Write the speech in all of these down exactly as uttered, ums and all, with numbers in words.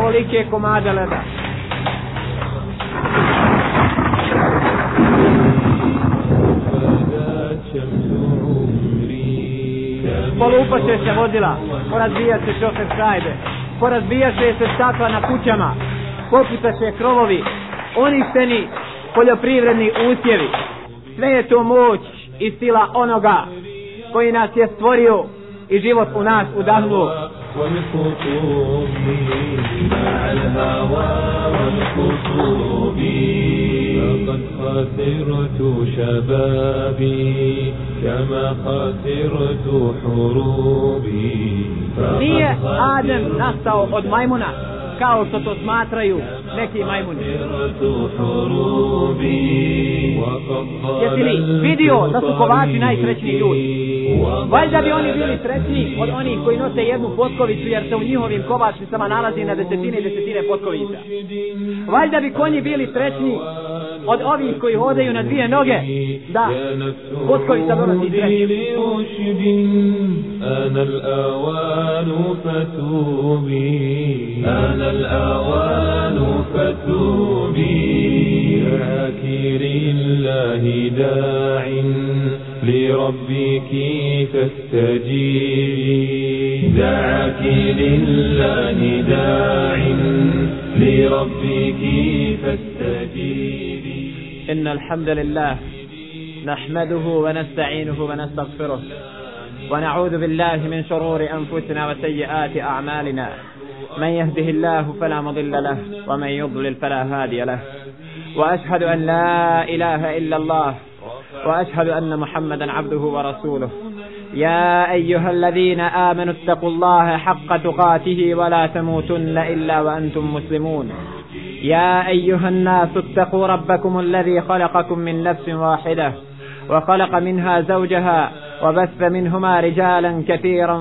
ovolike komade leda. Polupaše se vozila, porazbijat se šofer šajbe, porazbijaše se stakla na kućama, poputaše krovovi, uništeni poljoprivredni usjevi. Sve je to moć i sila onoga koji nas je stvorio i život u nas udahnuo. لقد خسرت شبابي كما خسرت حروبي. Nije Adem nastao od majmuna kao što to smatraju neki majmuni. Jesi li vidio da su kovači najsrećniji ljudi? Valjda bi oni bili srećniji od onih koji nose jednu potkovicu, jer se u njihovim kovačnicama nalazi na desetine i desetine potkovica. Valjda bi konji bili srećniji od ovih koji hodaju na dvije noge, da potkovica donosi sreću. أنا الأوان فتوبي ذاكر الله داع لربك فاستجيبي دعك لله داع لربك فاستجيبي. إن الحمد لله نحمده ونستعينه ونستغفره ونعوذ بالله من شرور أنفسنا وسيئات أعمالنا. من يهده الله فلا مضل له ومن يضلل فلا هادي له. وأشهد أن لا إله إلا الله وأشهد أن محمدا عبده ورسوله. يا أيها الذين آمنوا اتقوا الله حق تقاته ولا تموتن إلا وأنتم مسلمون. يا أيها الناس اتقوا ربكم الذي خلقكم من نفس واحدة وخلق منها زوجها وبث منهما رجالا كثيرا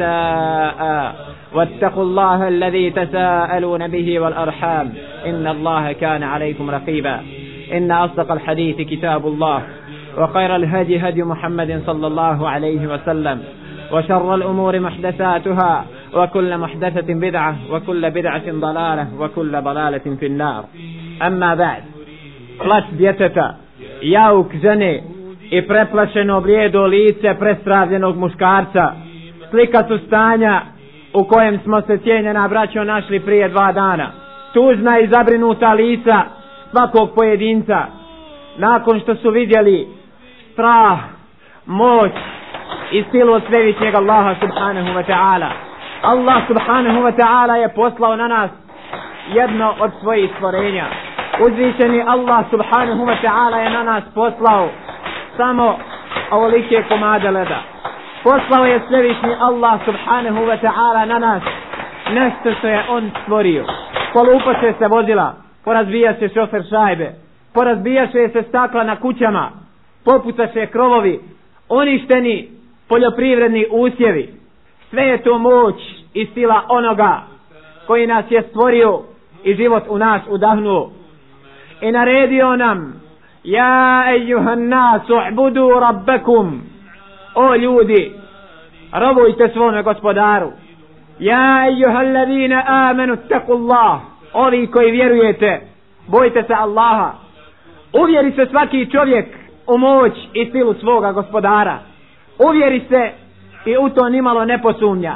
ونساء واتقوا الله الذي تساءلون به والأرحام إن الله كان عليكم رقيبا. إن أصدق الحديث كتاب الله وخير الهدي هدي محمد صلى الله عليه وسلم وشر الأمور محدثاتها وكل محدثة بدعة وكل بدعة ضلالة وكل ضلالة في النار. أما بعد. Plač djeteta, jauk žene i preplašeno blijedo lice prestravljenog muškarca slika su stanja u kojem smo se, cijenjena braćo, našli prije dva dana. Tužna i zabrinuta lica svakog pojedinca nakon što su vidjeli strah, moć i silu od svevišnjeg Allaha subhanahu wa ta'ala. Allah subhanahu wa ta'ala je poslao na nas jedno od svojih stvorenja. Uzvišeni Allah subhanahu wa ta'ala je na nas poslao samo ovolike komade leda. Poslao je svevišnji Allah subhanahu wa ta'ala na nas nešto što je on stvorio. Polupaše se vozila, porazbijaše šofer šajbe, porazbijaše se stakla na kućama, poputaše krovovi, uništeni poljoprivredni usjevi. Sve je to moć i sila onoga koji nas je stvorio i život u nas udahnuo. I naredio nam: ja ejuhan nasu u'budu rabbakum, o ljudi, robujte svome gospodaru. Ja ejuhal ladina amanu ittaqullah, ovi koji vjerujete, bojte se Allaha. Uvjeri se svaki čovjek u moć i silu svoga gospodara. Uvjeri se i u to nimalo ne posumnja.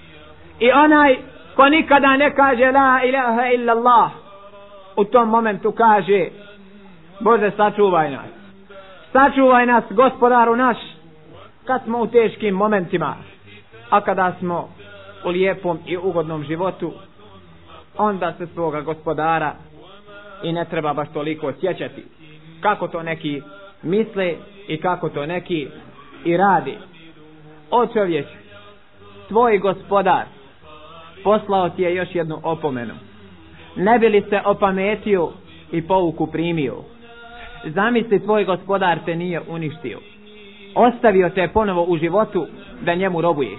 I onaj ko nikada ne kaže la ilaha illa Allah, u tom momentu kaže: Bože, sačuvaj nas. Sačuvaj nas, gospodaru naš, kad smo u teškim momentima. A kada smo u lijepom i ugodnom životu, onda se svoga gospodara i ne treba baš toliko sjećati. Kako to neki misle i kako to neki i radi. O čovječe, tvoj gospodar poslao ti je još jednu opomenu. Ne bi li se opametio i pouku primio? Zamisli, tvoj gospodar te nije uništio. Ostavio te ponovo u životu da njemu robuješ.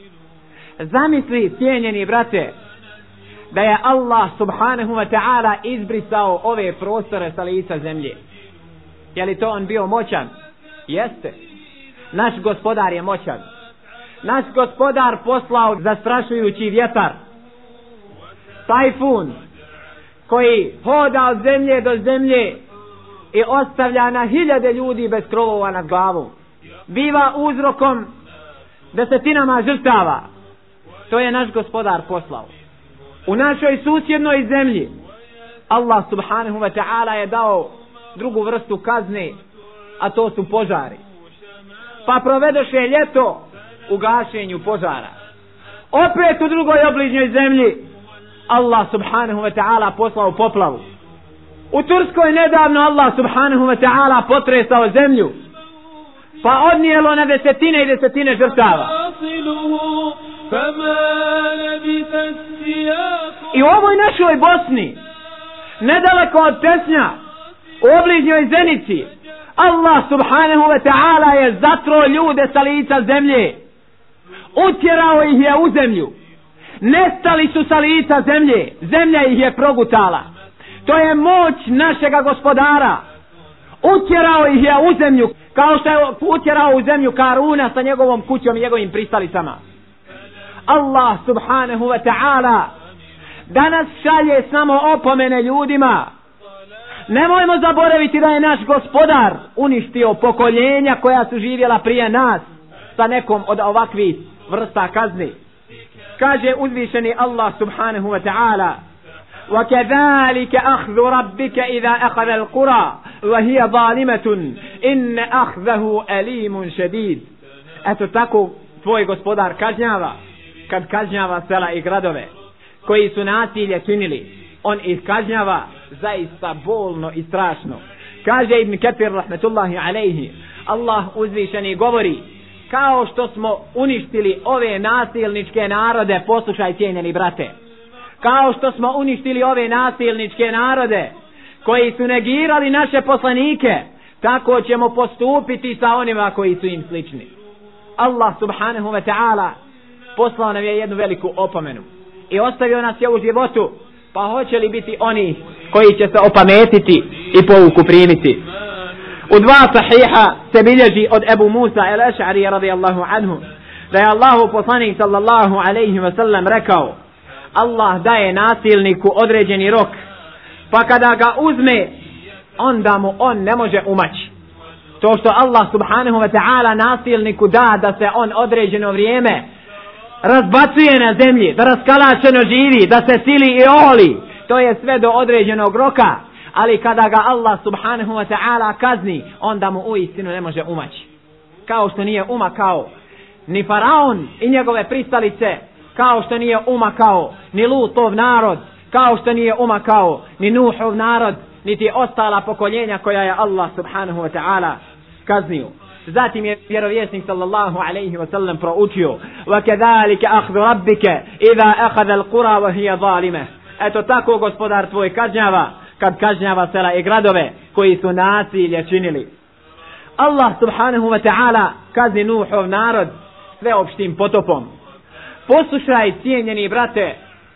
Zamisli, cijenjeni brate, da je Allah subhanahu wa ta'ala izbrisao ove prostore sa lica zemlje. Je li to on bio moćan? Jeste. Naš gospodar je moćan. Naš gospodar poslao zastrašujući vjetar, tajfun koji hoda od zemlje do zemlje i ostavlja na hiljade ljudi bez krovova nad glavom, biva uzrokom desetinama žrtava. To je naš Gospodar poslao. U našoj susjednoj zemlji Allah subhanahu wa ta'ala je dao drugu vrstu kazne, a to su požari. Pa provedoše ljeto u gašenju požara. Opet u drugoj obližnjoj zemlji Allah subhanahu wa ta'ala poslao poplavu. U Turskoj nedavno Allah subhanahu wa ta'ala potresao zemlju, pa odnijelo na desetine i desetine žrtava. I u ovoj našoj Bosni, nedaleko od Tesnja, u obližnjoj Zenici, Allah subhanahu wa ta'ala je zatro ljude sa lica zemlje, utjerao ih je u zemlju, nestali su sa lica zemlje, zemlja ih je progutala. To je moć našega Gospodara. Utjerao ih je u zemlju, kao što je utjerao u zemlju Karuna sa njegovom kućom i njegovim pristalicama. Allah subhanahu wa ta'ala danas šalje samo opomene ljudima. Nemojmo zaboraviti da je naš Gospodar uništio pokoljenja koja su živjela prije nas sa nekom od ovakvih vrsta kazni. Kaže uzvišeni Allah subhanahu wa ta'ala: وَكَذَلِكَ أَخْذُ رَبِّكَ إِذَا أَخَذَ الْقُرَى وَهِيَ ظَالِمَةٌ إِنَّ أَخْذَهُ أَلِيمٌ شَدِيد. Eto tako tvoj Gospodar kažnjava kad kažnjava sela i gradove koji su nasilje činili. On ih kažnjava zaista bolno i strašno. Kaže Ibn Kathir rahmetullahi alejhi, Allah uzvišeni govori: kao što smo uništili ove nasilničke narode, poslušaj cijenjeni brate, kao što smo uništili ove nasilničke narode koji su negirali naše poslanike, tako ćemo postupiti sa onima koji su im slični. Allah subhanahu wa ta'ala poslao nam je jednu veliku opomenu i ostavio nas je u životu, pa hoće li biti oni koji će se opametiti i pouku primiti? U dva sahiha se bilježi od Ebu Musa el-Eš'ari radijallahu anhu da je Allahu poslanik sallallahu alaihi wa sallam rekao: Allah daje nasilniku određeni rok, pa kada ga uzme, onda mu on ne može umaći. To što Allah subhanahu wa ta'ala nasilniku da da se on određeno vrijeme razbacuje na zemlji, da raskalačeno živi, da se sili i oholi, to je sve do određenog roka. Ali kada ga Allah subhanahu wa ta'ala kazni, onda mu uistinu ne može umaći. Kao što nije umakao ni Faraon i njegove pristalice, kao što nije umakao ni Lutov narod, kao što nije umakao ni Nuhov narod, niti ostala pokoljenja koja je Allah subhanahu wa ta'ala kaznio. Zatim je vjerovjesnik sallallahu alaihi wa sallam proučio: وَكَذَلِكَ أَخْذُ رَبِّكَ إِذَا أَخَذَ الْقُرَى وَهِيَ ظَالِمَةٌ. Eto tako Gospodar tvoj kažnjava kad kažnjava sela i gradove koji su nasilje činili. Allah subhanahu wa ta'ala kazni Nuhov narod sveopštim potopom. Poslušaj cijenjeni brate,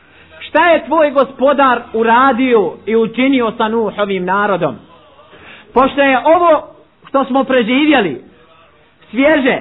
šta je tvoj Gospodar uradio i učinio sa Nuhovim narodom? Pošto je ovo što smo preživjeli svježe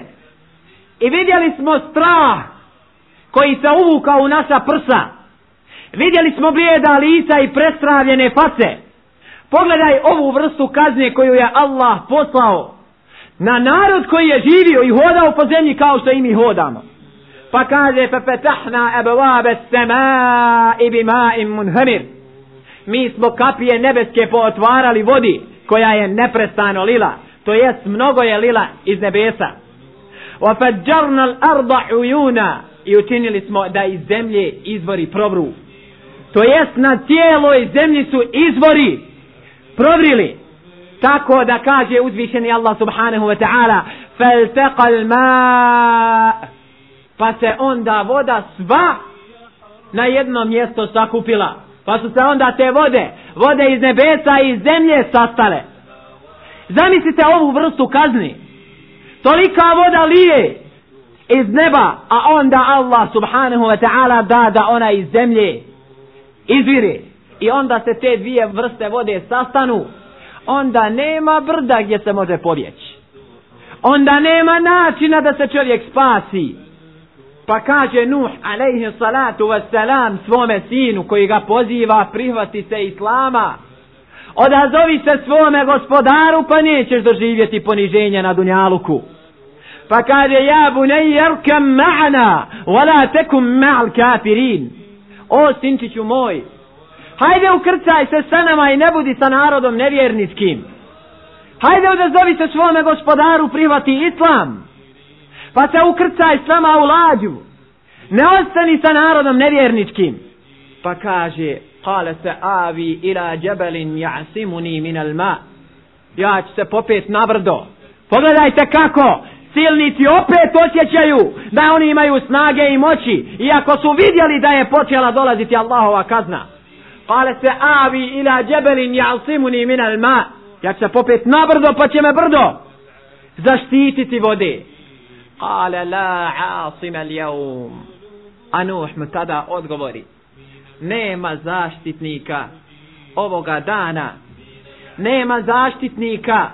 i vidjeli smo strah koji se uvukao u naša prsa, vidjeli smo blijeda lica i prestravljene face, pogledaj ovu vrstu kazne koju je Allah poslao na narod koji je živio i hodao po zemlji kao što i mi hodamo. Pa kaže: فَفَتَحْنَا أَبْوَابَ السَّمَاءِ بِمَاءٍ مُنْهَمِرٍ. Mi smo kapije nebeske pootvarali vodi koja je neprestano lila, to jest mnogo je lila iz nebesa. وَفَجَّرْنَا الْأَرْضَ عُيُونًا. I učinili smo da iz zemlje izvori provru, to jest na cijeloj zemlji su izvori provrili, tako da kaže uzvišeni Allah subhanahu wa ta'ala: فَالْتَقَ الْمَاء. Pa se onda voda sva na jedno mjesto sakupila, pa su se onda te vode, vode iz nebesa i iz zemlje sastale. Zamislite ovu vrstu kazni. Tolika voda lije iz neba, a onda Allah subhanahu wa ta'ala da da ona iz zemlje izvire. I onda se te dvije vrste vode sastanu. Onda nema brda gdje se može pobjeći. Onda nema načina da se čovjek spasi. Pa kaže Nuh alejhi salatu wassalam svome sinu koji ga poziva prihvati se islama, odazovi se svome gospodaru pa nećeš doživjeti poniženje na dunjaluku. Pa kaže ja bunayya yarkam ma'ana wala takum ma'al kafirin. O sinčiću moj, hajde ukrcaj se sa nama i ne budi sa narodom nevjerničkim. Hajde odazovi se svome gospodaru prihvati islam, pa se ukrcaj s nama u lađu, ne ostani sa narodom nevjerničkim. Pa kaže kale se avi ila džebelin ja'simuni minal ma, ja ću se popet na brdo. Pogledajte kako silnici opet osjećaju da oni imaju snage i moći, iako su vidjeli da je počela dolaziti Allahova kazna. Kale se avi ila džebelin ja'simuni minal ma, ja ću se popet na brdo pa će me brdo zaštititi vode. Kale la asima al-yawm, a Nuh mu tada odgovori, nema zaštitnika ovoga dana, nema zaštitnika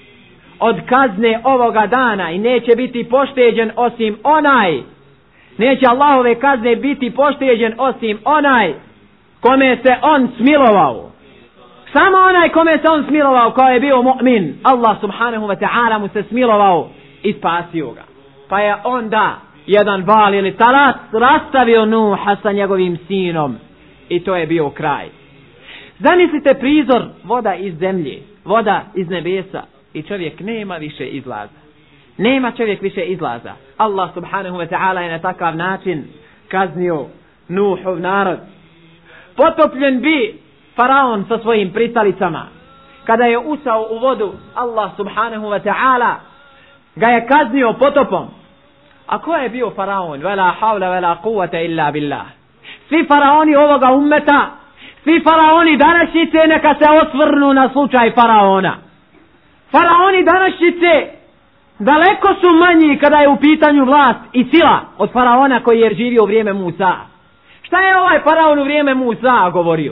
od kazne ovoga dana i neće biti pošteđen osim onaj, neće Allahove kazne biti pošteđen osim onaj kome se on smilovao. Samo onaj kome se on smilovao, kao je bio mu'min, Allah subhanahu wa ta'ala mu se smilovao i spasio ga. Pa je onda jedan val ili talas rastavio Nuha sa njegovim sinom i to je bio kraj. Zamislite prizor, voda iz zemlje, voda iz nebesa i čovjek nema više izlaza. Nema čovjek više izlaza. Allah subhanahu wa ta'ala je na takav način kaznio Nuhov narod. Potopljen bi faraon sa svojim pristalicama. Kada je usao u vodu, Allah subhanahu wa ta'ala ga je kaznio potopom. A ko je bio faraon? Vela havla vela kuvvete illa billah. Svi faraoni ovoga ummeta, svi faraoni današnjice neka se osvrnu na slučaj faraona. Faraoni današnjice daleko su manji kada je u pitanju vlast i sila od faraona koji je živio u vrijeme Musa. Šta je ovaj faraon u vrijeme Musa govorio?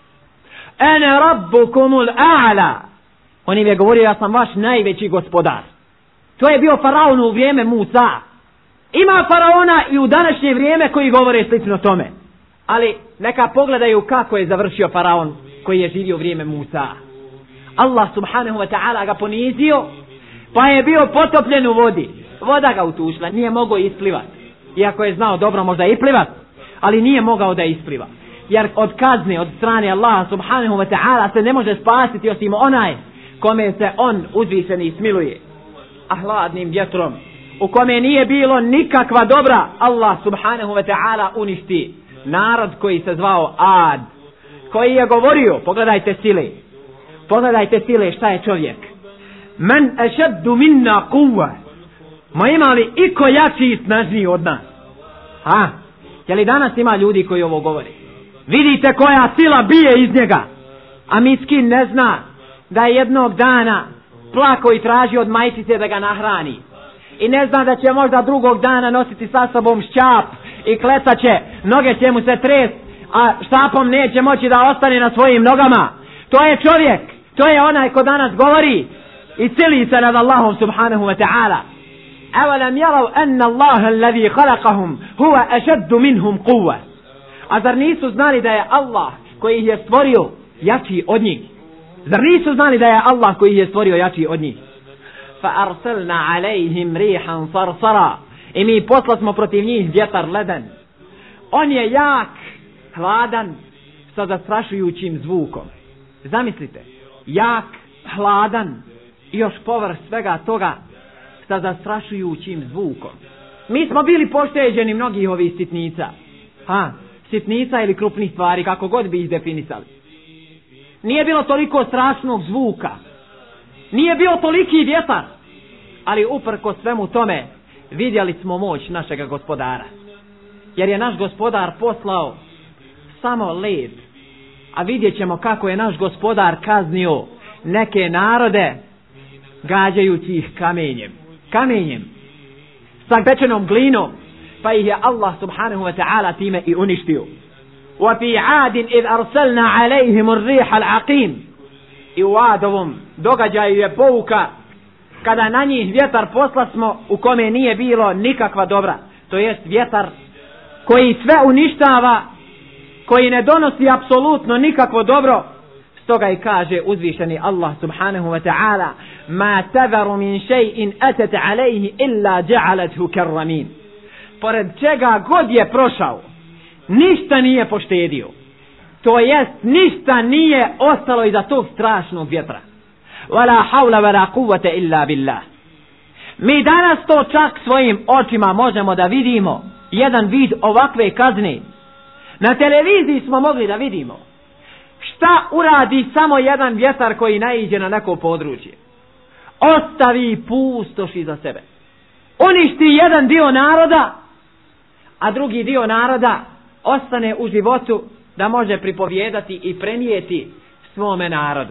Ene rabbukumul a'la. On im je govorio, ja sam vaš najveći gospodar. To je bio faraon u vrijeme Musa. Ima faraona i u današnje vrijeme koji govore slično tome. Ali neka pogledaju kako je završio faraon koji je živio u vrijeme Musa. Allah subhanahu wa ta'ala ga ponizio, pa je bio potopljen u vodi. Voda ga utušla, nije mogao isplivati. Iako je znao dobro možda i plivat, ali nije mogao da ispliva. Jer od kazne, od strane Allaha subhanahu wa ta'ala se ne može spasiti osim onaj kome se on uzvišeni smiluje. A hladnim vjetrom, u kome nije bilo nikakva dobra, Allah subhanahu wa ta'ala uništi narod koji se zvao Ad, koji je govorio, pogledajte sile, pogledajte sile šta je čovjek. Men ašaddu minna quwwa, ma ima li iko jači i snažniji od nas? Ha? Je li danas ima ljudi koji ovo govore? Vidite koja sila bije iz njega, a miskin ne zna da je jednog dana plako i traži od majčice da ga nahrani. I ne zna da će možda drugog dana nositi sa sobom šćap i klecaće, noge će mu se trest, a štapom neće moći da ostane na svojim nogama. To je čovjek, to je onaj ko danas govori i cili se nad Allahom subhanahu wa ta'ala. Awalam yaraw anna Allaha alladhi khalaqahum huwa ashaddu minhum quwwa. A zar nisu znali da je Allah koji ih je stvorio jači od njih? Zar nisu znali da je Allah koji ih je stvorio jači od njih? Fa arsalna alejhim rihan sarsara. I mi poslasmo protiv njih vjetar leden. On je jak, hladan, sa zastrašujućim zvukom. Zamislite, jak, hladan i još povrh svega toga sa zastrašujućim zvukom. Mi smo bili pošteđeni mnogih ovih sitnica. Ha, sitnica ili krupnih stvari, kako god bi ih definisali. Nije bilo toliko strašnog zvuka. Nije bio toliki vjetar. Ali uprko svemu tome vidjeli smo moć našega gospodara. Jer je naš gospodar poslao samo led. A vidjet ćemo kako je naš gospodar kaznio neke narode gađajući ih kamenjem. Kamenjem. Sa pečenom glinom. Pa ih je Allah subhanahu wa ta'ala time i uništio. وَفِي عَادٍ إِذْ أَرْسَلْنَا عَلَيْهِمُ الرِّيحَ الْعَقِيمِ. I u Adovom događaju je pouka kada na njih vjetar poslasmo u kome nije bilo nikakva dobra. to jest vjetar koji sve uništava, koji ne donosi apsolutno nikakvo dobro. Stoga i kaže uzvišeni Allah subhanahu wa ta'ala: ma tadharu min shay'in atat alayhi illa ja'alathu karramin. Pored čega god je prošao, ništa nije poštedio. To jest, ništa nije ostalo iza tog strašnog vjetra. Wala hawla wala quwwata illa billah. Mi danas to čak svojim očima možemo da vidimo, jedan vid ovakve kazne. Na televiziji smo mogli da vidimo šta uradi samo jedan vjetar koji naiđe na neko područje. Ostavi pustoš iza sebe. Uništi jedan dio naroda, a drugi dio naroda ostane u životu da može pripovijedati i prenijeti svome narodu.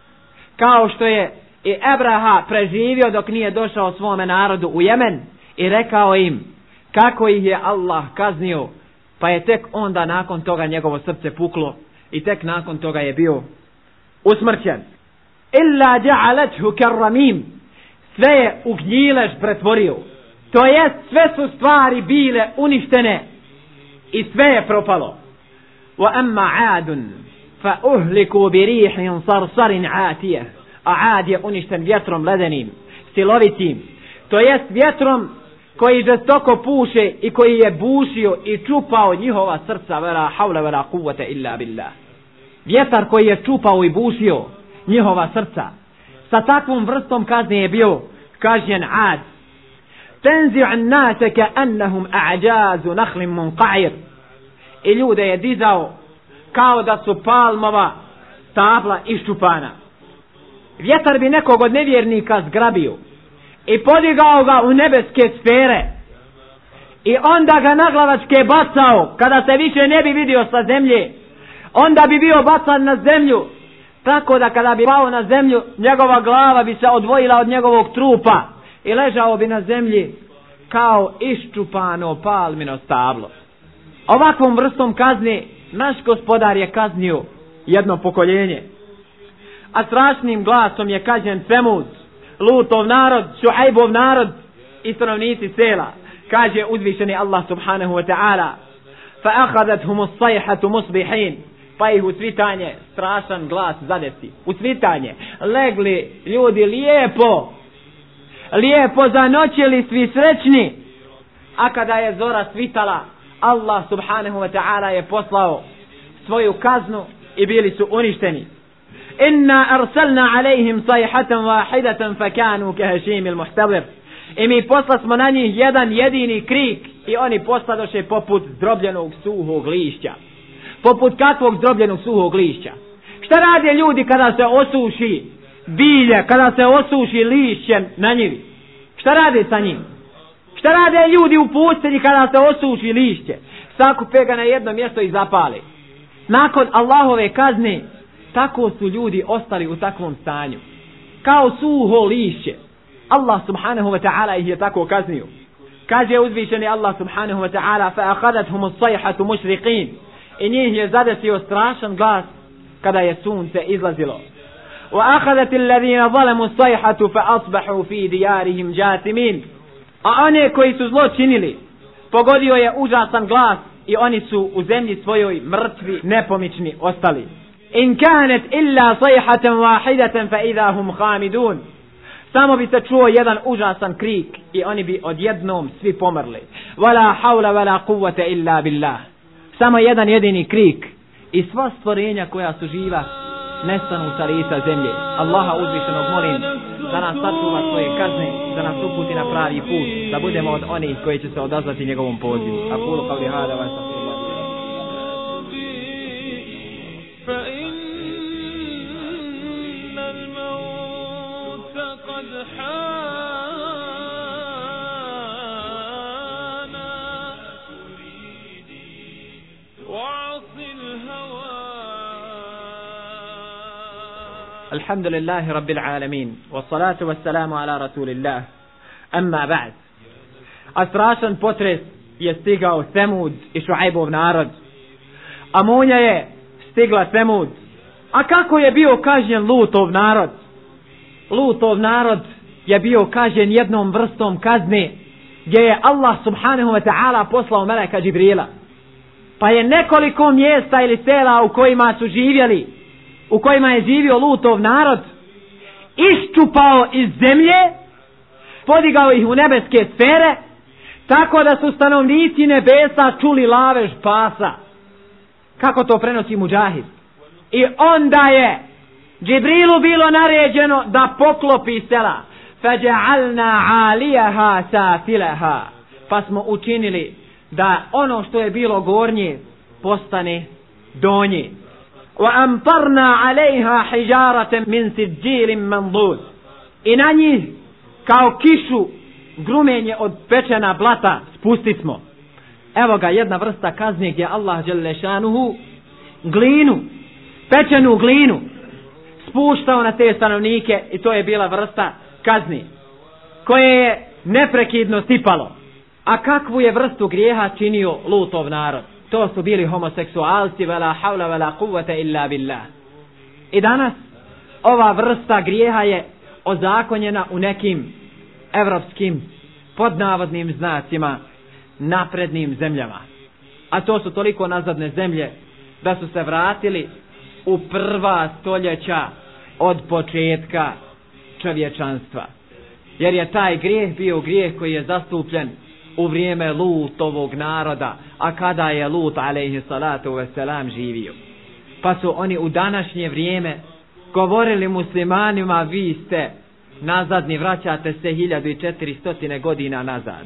Kao što je i Ebraha preživio dok nije došao svome narodu u Jemen i rekao im kako ih je Allah kaznio, pa je tek onda nakon toga njegovo srce puklo i tek nakon toga je bio usmrćen. Illa ja'alathu karramim. Sve je u gnjilež pretvorio. To jest, sve su stvari bile uništene i sve je propalo. Wa amma 'adun fa uhliku bi rihin sarsarin 'atiyah. A Ad je uništen vjetrom ledenim, silovitim. To jest vjetrom koji žestoko puše i koji je bušio i čupao njihova srca. Vela havla vela kuvvete illa billah. Vjetar koji je čupao i bušio njihova srca. Sa takvom vrstom kazne je bio kažnjen Ad. Tenzi an nase ka annahum a'jazu nakhlim munqa'ir. I ljude je dizao kao da su palmova stabla iščupana. Vjetar bi nekog od nevjernika zgrabio i podigao ga u nebeske sfere i onda ga naglavačke bacao kada se više ne bi vidio sa zemlje. Onda bi bio bacan na zemlju, tako da kada bi pao na zemlju, njegova glava bi se odvojila od njegovog trupa i ležao bi na zemlji kao iščupano palmino stablo. Ovakvom vrstom kazne naš gospodar je kaznio jedno pokoljenje. A strašnim glasom je kažnjen Semud, Lutov narod, Šuajbov narod i stanovnici sela. Kaže uzvišeni Allah subhanahu wa ta'ala: fa akhadathum as-sayhatu musbihin. Pa ih u svitanje strašan glas zadesi. U svitanje legli ljudi lijepo, lijepo zanoćili svi srećni. A kada je zora svitala, Allah subhanahu wa ta'ala je poslao svoju kaznu i bili su uništeni. Inna arsalna alejhim sayhatan wahidatan fakanu kahashimil muhtadir. I mi poslasmo na njih jedan jedini krik i oni postadoše poput zdrobljenog suhog lišća. Poput kakvog zdrobljenog suhog lišća? Šta rade ljudi kada se osuši bilje, kada se osuši lišće na njivi? Šta rade sa njim? Šta rade ljudi u pustinji kada se osuši lišće? Sakupe ga na jedno mjesto i zapali. Nakon Allahove kazne, tako su ljudi ostali u takvom stanju. Kao suho lišće. Allah subhanahu wa ta'ala ih je tako kaznio. Kaže uzvišeni Allah subhanahu wa ta'ala: fa akhadathum as-sayhatu mushriqin. I njih je zadesio strašan glas kada je sunce izlazilo. Wa akhadat alladhina zalamu as-sayhatu fa asbahu fi diyarihim jathimin. A one koji su zlo činili, pogodio je užasan glas i oni su u zemlji svojoj mrtvi, nepomični ostali. In kanat illa sayhatan wahidatan fa idha hum khamidun. Samo bi se čuo jedan užasan krik i oni bi odjednom svi pomrli. Wala hawla wala quwwata illa billah. Samo jedan jedini krik i sva stvorenja koja su živa nestanu sa lica zemlje. Allaha uzvišenog molim da nas sačuva svoje kazne, da nas uputi na pravi put, da budemo od onih koji će se odazvati njegovom pozivu. Aqulu qawli hada wa astaghfirullah. الحمد لله رب العالمين والصلاة والسلام على رسول الله أما بعد. Strašan potres je stigao Semud i Šuajbov narod. A munja je stigla Semud. A kako je bio kažnjen Lutov narod? Lutov narod je bio kažnjen jednom vrstom kazne gdje je Allah subhanahu wa ta'ala poslao meleka Džibrila. Pa je nekoliko mjesta ili sela u kojima su živjeli, u kojima je živio Lutov narod, iščupao iz zemlje, podigao ih u nebeske sfere, tako da su stanovnici nebesa čuli lavež pasa. Kako to prenosi Mudžahid? I onda je Džibrilu bilo naređeno da poklopi sela. فَجَعَلْنَا عَالِيَهَا سَافِلَهَا, pa smo učinili da ono što je bilo gornje postane donje. وَأَمْطَرْنَا عَلَيْهَا حِجَارَةً مِنْ سِجِّيلٍ مَنْضُودٍ, i na njih kao kišu grumenje od pečena blata spusti smo. Evo ga jedna vrsta kazne gdje Allah dželle šanuhu glinu, pečenu glinu spuštao na te stanovnike, i to je bila vrsta kazni koje je neprekidno sipalo. A kakvu je vrstu grijeha činio Lutov narod? To su bili homoseksualci, vela havla vela kuvvete illa billah. I danas ova vrsta grijeha je ozakonjena u nekim evropskim podnavodnim znacima naprednim zemljama. A to su toliko nazadne zemlje da su se vratili u prva stoljeća od početka čovječanstva. Jer je taj grijeh bio grijeh koji je zastupljen u vrijeme Lutovog naroda, a kada je Lut alejhi salatu vesselam živio. Pa su oni u današnje vrijeme govorili muslimanima: vi ste nazadni, vraćate se hiljadu četiristo godina nazad.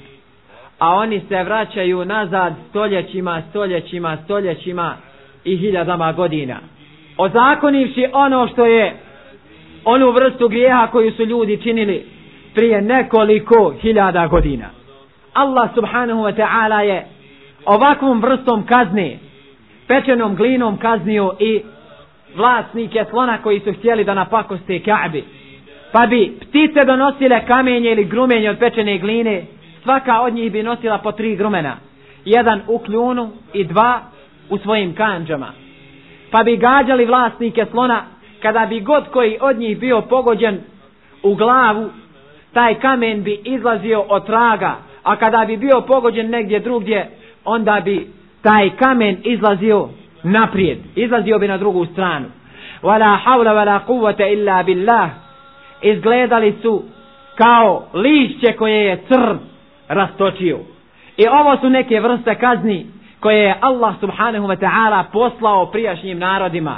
A oni se vraćaju nazad stoljećima, stoljećima, stoljećima i hiljadama godina, ozakonivši ono što je onu vrstu grijeha koju su ljudi činili prije nekoliko hiljada godina. Allah subhanahu wa ta'ala je ovakvom vrstom kazne, pečenom glinom, kaznio i vlasnike slona koji su htjeli da napakoste Ka'bi. Pa bi ptice donosile kamenje ili grumenje od pečene gline, svaka od njih bi nosila po tri grumena, jedan u kljunu i dva u svojim kandžama. Pa bi gađali vlasnike slona, kada bi god koji od njih bio pogođen u glavu, taj kamen bi izlazio od traga, a kada bi bio pogođen negdje drugdje, onda bi taj kamen izlazio naprijed, izlazio bi na drugu stranu. Wala hawla wala quwwata illa billah. Izgledali su kao lišće koje je crv rastočio. I ovo su neke vrste kazni koje je Allah subhanahu wa ta'ala poslao prijašnjim narodima.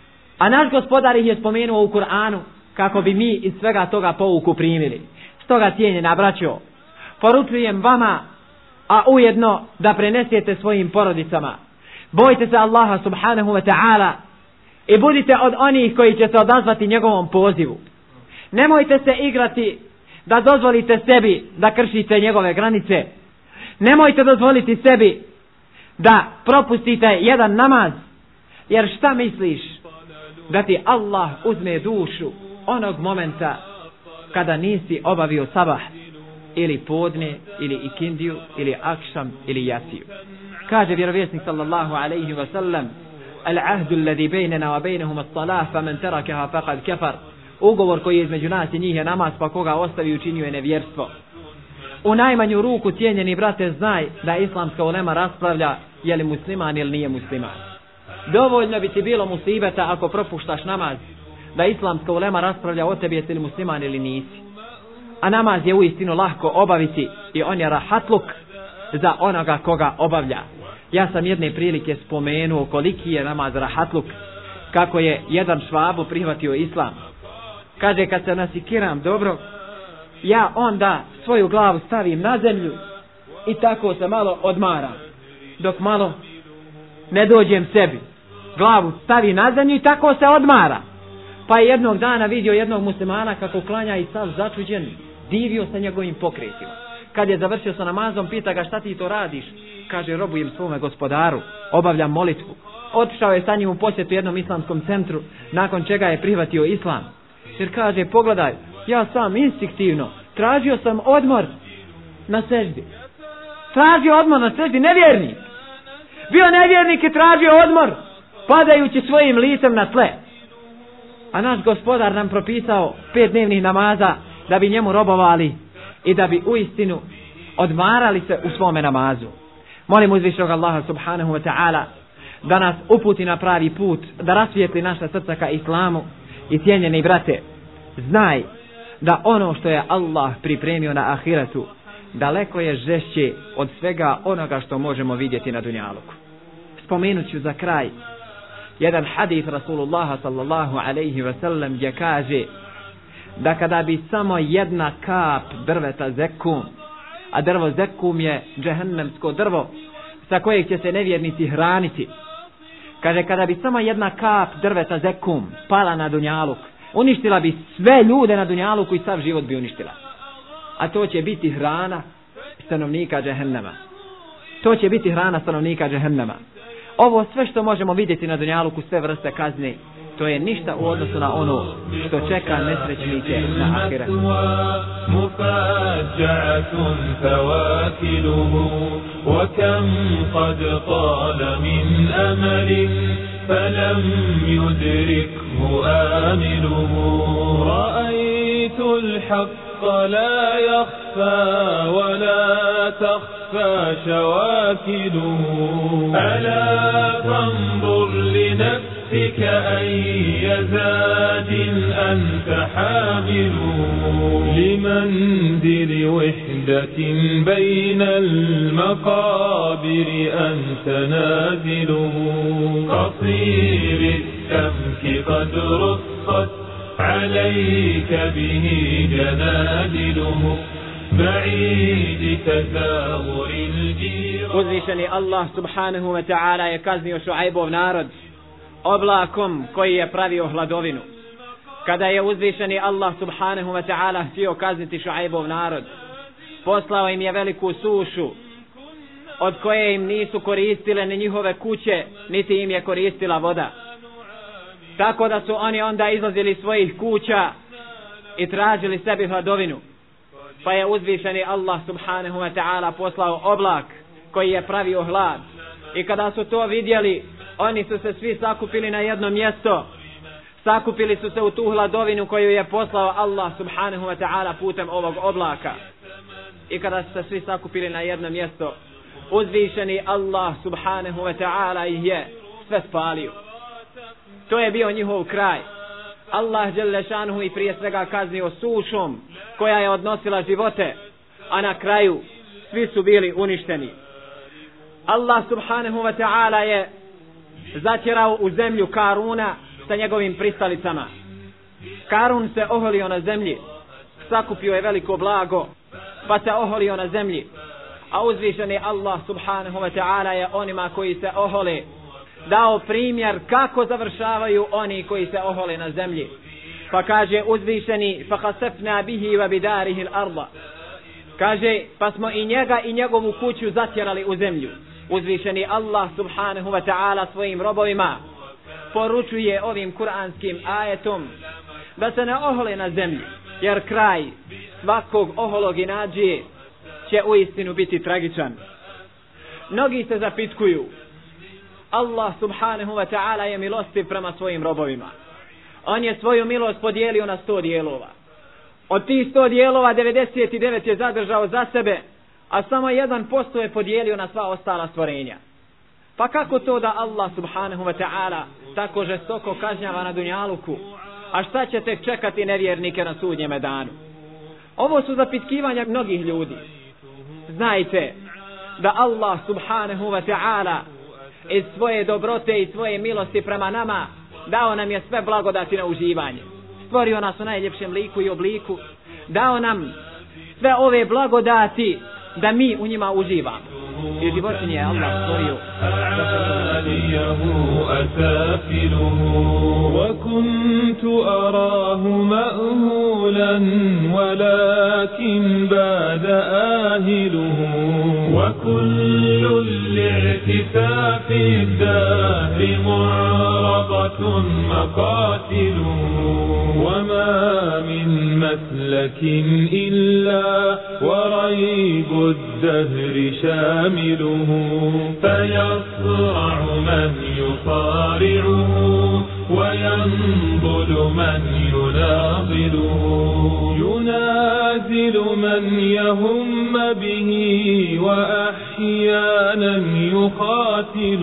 A naš gospodar ih je spomenuo u Kur'anu kako bi mi iz svega toga pouku primili. Stoga, cijenjena braćo, poručujem vama, a ujedno da prenesete svojim porodicama: bojte se Allaha subhanahu wa ta'ala i budite od onih koji će se odazvati njegovom pozivu. Nemojte se igrati da dozvolite sebi da kršite njegove granice. Nemojte dozvoliti sebi da propustite jedan namaz, jer šta misliš da ti Allah uzme dušu onog momenta kada nisi obavio sabah ili podne ili ikindiju ili akšam ili jasiju? Kaže vjerovjesnik sallallahu alaihi wa sallam: al-ahdu alladhi baynana wa baynahum as-salah faman tarakaha faqad kafar. Ugovor koji je između nas i njih je namaz, pa koga ostavi učinio je nevjerstvo. U najmanju ruku, cijenjeni brate, znaj da islamska ulema raspravlja je li musliman ili nije musliman. Dovoljno bi ti bilo musibeta ako propuštaš namaz, da islamska ulema raspravlja o tebi jesi li musliman ili nisi. A namaz je uistinu lahko obaviti i on je rahatluk za onoga koga obavlja. Ja sam jedne prilike spomenuo koliki je namaz rahatluk, kako je jedan Švabu prihvatio islam. Kaže: kad se nasikiram dobro, ja onda svoju glavu stavim na zemlju i tako se malo odmaram, dok malo ne dođem sebi. Glavu stavi na zemlju i tako se odmara. Pa je jednog dana vidio jednog muslimana kako klanja i sav začuđen, divio sa njegovim pokretima. Kad je završio sa namazom, pita ga: šta ti to radiš? Kaže: robujem svome gospodaru, obavljam molitvu. Otišao je sa njim u posjetu jednom islamskom centru, nakon čega je prihvatio islam. Jer kaže: pogledaj, ja sam instinktivno tražio sam odmor na seždi. Tražio odmor na seždi, nevjernik. Bio nevjernik i tražio odmor, padajući svojim licem na tle. A naš gospodar nam propisao pet dnevnih namaza da bi njemu robovali i da bi uistinu odmarali se u svome namazu. Molim uzvišenog Allaha subhanahu wa ta'ala da nas uputi na pravi put, da rasvijetli naša srca ka islamu. I cijenjeni brate, znaj da ono što je Allah pripremio na ahiretu daleko je žešće od svega onoga što možemo vidjeti na dunjaluku. Spomenut ću za kraj jedan hadis Rasulullaha sallallahu alaihi wa sallam gdje kaže da kada bi samo jedna kap drveta zekum, a drvo zekum je džehennemsko drvo sa kojeg će se nevjernici hraniti, kaže kada bi samo jedna kap drveta zekum pala na dunjaluk, uništila bi sve ljude na dunjaluku i sav život bi uništila. A to će biti hrana stanovnika džehennema. To će biti hrana stanovnika džehennema. Ovo sve što možemo vidjeti na dunjaluku, sve vrste kazne, to je ništa u odnosu na ono što čeka nesrećnike na ahiretu. Mufajja'atun fawakiluhu wa kam qad qala min amalin falam yudrikhu amiluhu ra'aytu al-haqqa la yakhfa wa la takhfa shawakiluhu ala fanzur li نفسك أي زاد أنت حامل لمنزل وحدة بين المقابر أنت نازله قصير السمك قد رصت عليك به جنادله بعيد تزاور الجيران. Uzvišeni Allah subhanahu wa ta'ala je kaznio Šuajbov narod oblakom koji je pravio hladovinu. Kada je uzvišeni Allah subhanahu wa ta'ala htio kazniti Šuajbov narod, poslao im je veliku sušu od koje im nisu koristile ni njihove kuće, niti im je koristila voda. Tako da su oni onda izlazili svojih kuća i tražili sebi hladovinu. Pa je uzvišeni Allah subhanahu wa ta'ala poslao oblak koji je pravio hlad. I kada su to vidjeli, oni su se svi sakupili na jedno mjesto. Sakupili su se u tu hladovinu koju je poslao Allah subhanahu wa ta'ala putem ovog oblaka. I kada su se svi sakupili na jedno mjesto, uzvišeni Allah subhanahu wa ta'ala ih je sve spalio. To je bio njihov kraj. Allah dželle šanuhu i prije svega kaznio sušom koja je odnosila živote, a na kraju svi su bili uništeni. Allah subhanahu wa ta'ala je zatjerao u zemlju Karuna sa njegovim pristalicama. Karun se oholio na zemlji, sakupio je veliko blago, pa se oholio na zemlji. A uzvišeni Allah subhanahu wa ta'ala je onima koji se ohole dao primjer kako završavaju oni koji se ohole na zemlji. Pa kaže uzvišeni فَخَسَفْنَا بِهِ وَبِدَارِهِ الْأَرْضَ, kaže pa smo i njega i njegovu kuću zatjerali u zemlju. Uzvišeni Allah subhanahu wa ta'ala svojim robovima poručuje ovim kuranskim ajetom da se ne ohole na zemlji, jer kraj svakog oholog inađije će uistinu biti tragičan. Mnogi se zapitkuju, Allah subhanahu wa ta'ala je milostiv prema svojim robovima. On je svoju milost podijelio na sto dijelova. Od tih sto dijelova devedeset devet je zadržao za sebe, a samo jedan posto je podijelio na sva ostala stvorenja. Pa kako to da Allah subhanahu wa ta'ala tako žestoko kažnjava na dunjaluku, a šta će tek čekati nevjernike na sudnjeme danu? Ovo su zapitkivanja mnogih ljudi. Znajte da Allah subhanahu wa ta'ala iz svoje dobrote i svoje milosti prema nama dao nam je sve blagodati na uživanje. Stvorio nas u najljepšem liku i obliku. Dao nam sve ove blagodati da mi u njima uživamo. I životinje je Allah stvorio. وكنت أراه مأهولا ولكن باد آهله وكل الاعتفاف الدهر معرضة مقاتله وما من مسلك إلا وريب الدهر شامله فيصرع من يصارعه وينضل من يناضله ينادي منازل من يهم به وأحيانا يخاتل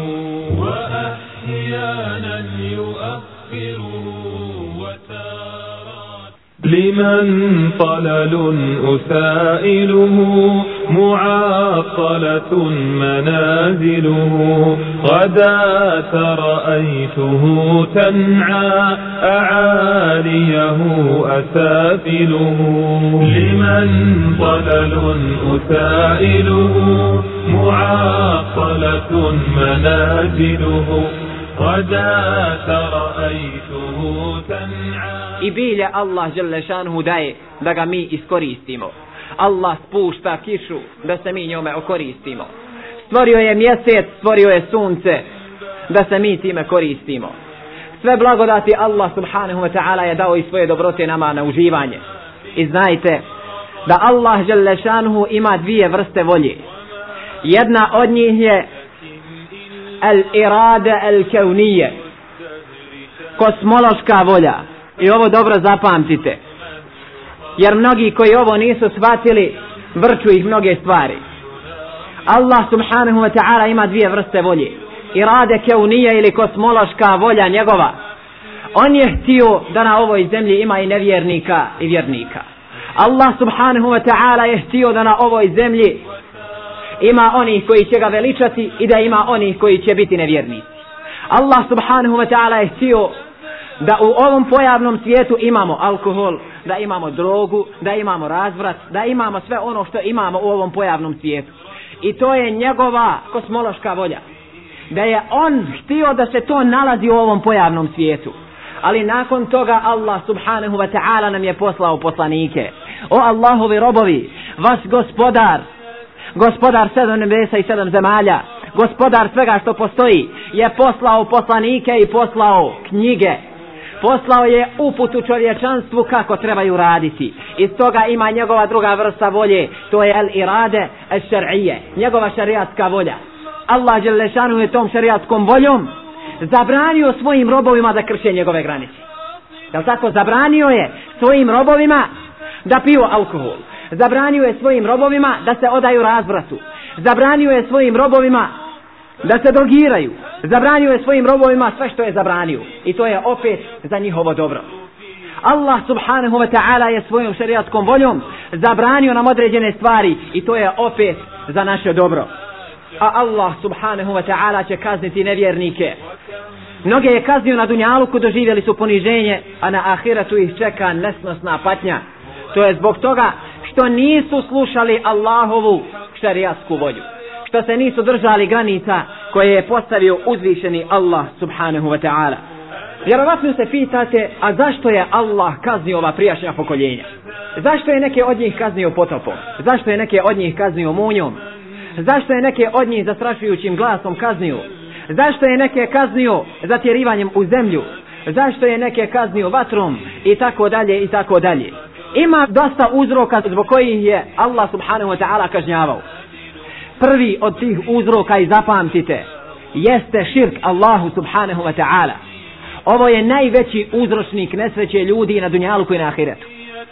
وأحيانا يؤخر وتارات لمن طلل أسائله معطلة منازله غداة رأيته تنعى أعاليه أسافله لمن طلل أسائله معطلة منازله غداة رأيته تنعى. I bilje Allah dželle šanuhu daje da ga mi iskoristimo. Allah spušta kišu da se mi njome okoristimo. Stvorio je mjesec, stvorio je sunce da se mi time koristimo. Sve blagodati Allah subhanahu wa ta'ala je dao i svoje dobrote nama na uživanje. I znajte da Allah dželle šanuhu ima dvije vrste volje. Jedna od njih je al-irada al-kaunije, kosmološka volja. I ovo dobro zapamtite, jer mnogi koji ovo nisu shvatili vrču ih mnoge stvari. Allah subhanahu wa ta'ala ima dvije vrste volje. Irade kaunije ili kosmološka volja njegova. On je htio da na ovoj zemlji ima i nevjernika i vjernika. Allah subhanahu wa ta'ala je htio da na ovoj zemlji ima onih koji će ga veličati i da ima onih koji će biti nevjernici. Allah subhanahu wa ta'ala je htio da u ovom pojavnom svijetu imamo alkohol, da imamo drogu, da imamo razvrat, da imamo sve ono što imamo u ovom pojavnom svijetu. I to je njegova kosmološka volja. Da je on htio da se to nalazi u ovom pojavnom svijetu. Ali nakon toga Allah subhanahu wa ta'ala nam je poslao poslanike. O Allahovi robovi, vas gospodar, gospodar sedam nebesa i sedam zemalja, gospodar svega što postoji, je poslao poslanike i poslao knjige. Poslao je uputu čovječanstvu kako trebaju raditi. Iz toga ima njegova druga vrsta volje, to je al-irade al-šar'ije, njegova šarijatska volja. Allah dželle šanuhu je tom šarijatskom voljom zabranio svojim robovima da krše njegove granice. Jel tako? Zabranio je svojim robovima da piju alkohol. Zabranio je svojim robovima da se odaju razvratu. Zabranio je svojim robovima da se drogiraju. Zabranio je svojim robovima sve što je zabranio. I to je opet za njihovo dobro. Allah subhanahu wa ta'ala je svojom šarijatskom voljom zabranio nam određene stvari. I to je opet za naše dobro. A Allah subhanahu wa ta'ala će kazniti nevjernike. Mnoge je kaznio na dunjaluku, doživjeli su poniženje, a na ahiretu ih čeka nesnosna patnja. To je zbog toga što nisu slušali Allahovu šarijatsku volju, što se nisu držali granica koje je postavio uzvišeni Allah subhanahu wa ta'ala. Vjerovatno se pitate, a zašto je Allah kaznio ova prijašnja pokoljenja? Zašto je neke od njih kaznio potopom? Zašto je neke od njih kaznio munjom? Zašto je neke od njih zastrašujućim glasom kaznio? Zašto je neke kaznio zatjerivanjem u zemlju? Zašto je neke kaznio vatrom? I tako dalje i tako dalje. Ima dosta uzroka zbog kojih je Allah subhanahu wa ta'ala kažnjavao. Prvi od tih uzroka, i zapamtite, jeste širk Allahu subhanahu wa ta'ala. Ovo je najveći uzročnik nesreće ljudi na dunjaluku i na ahiretu.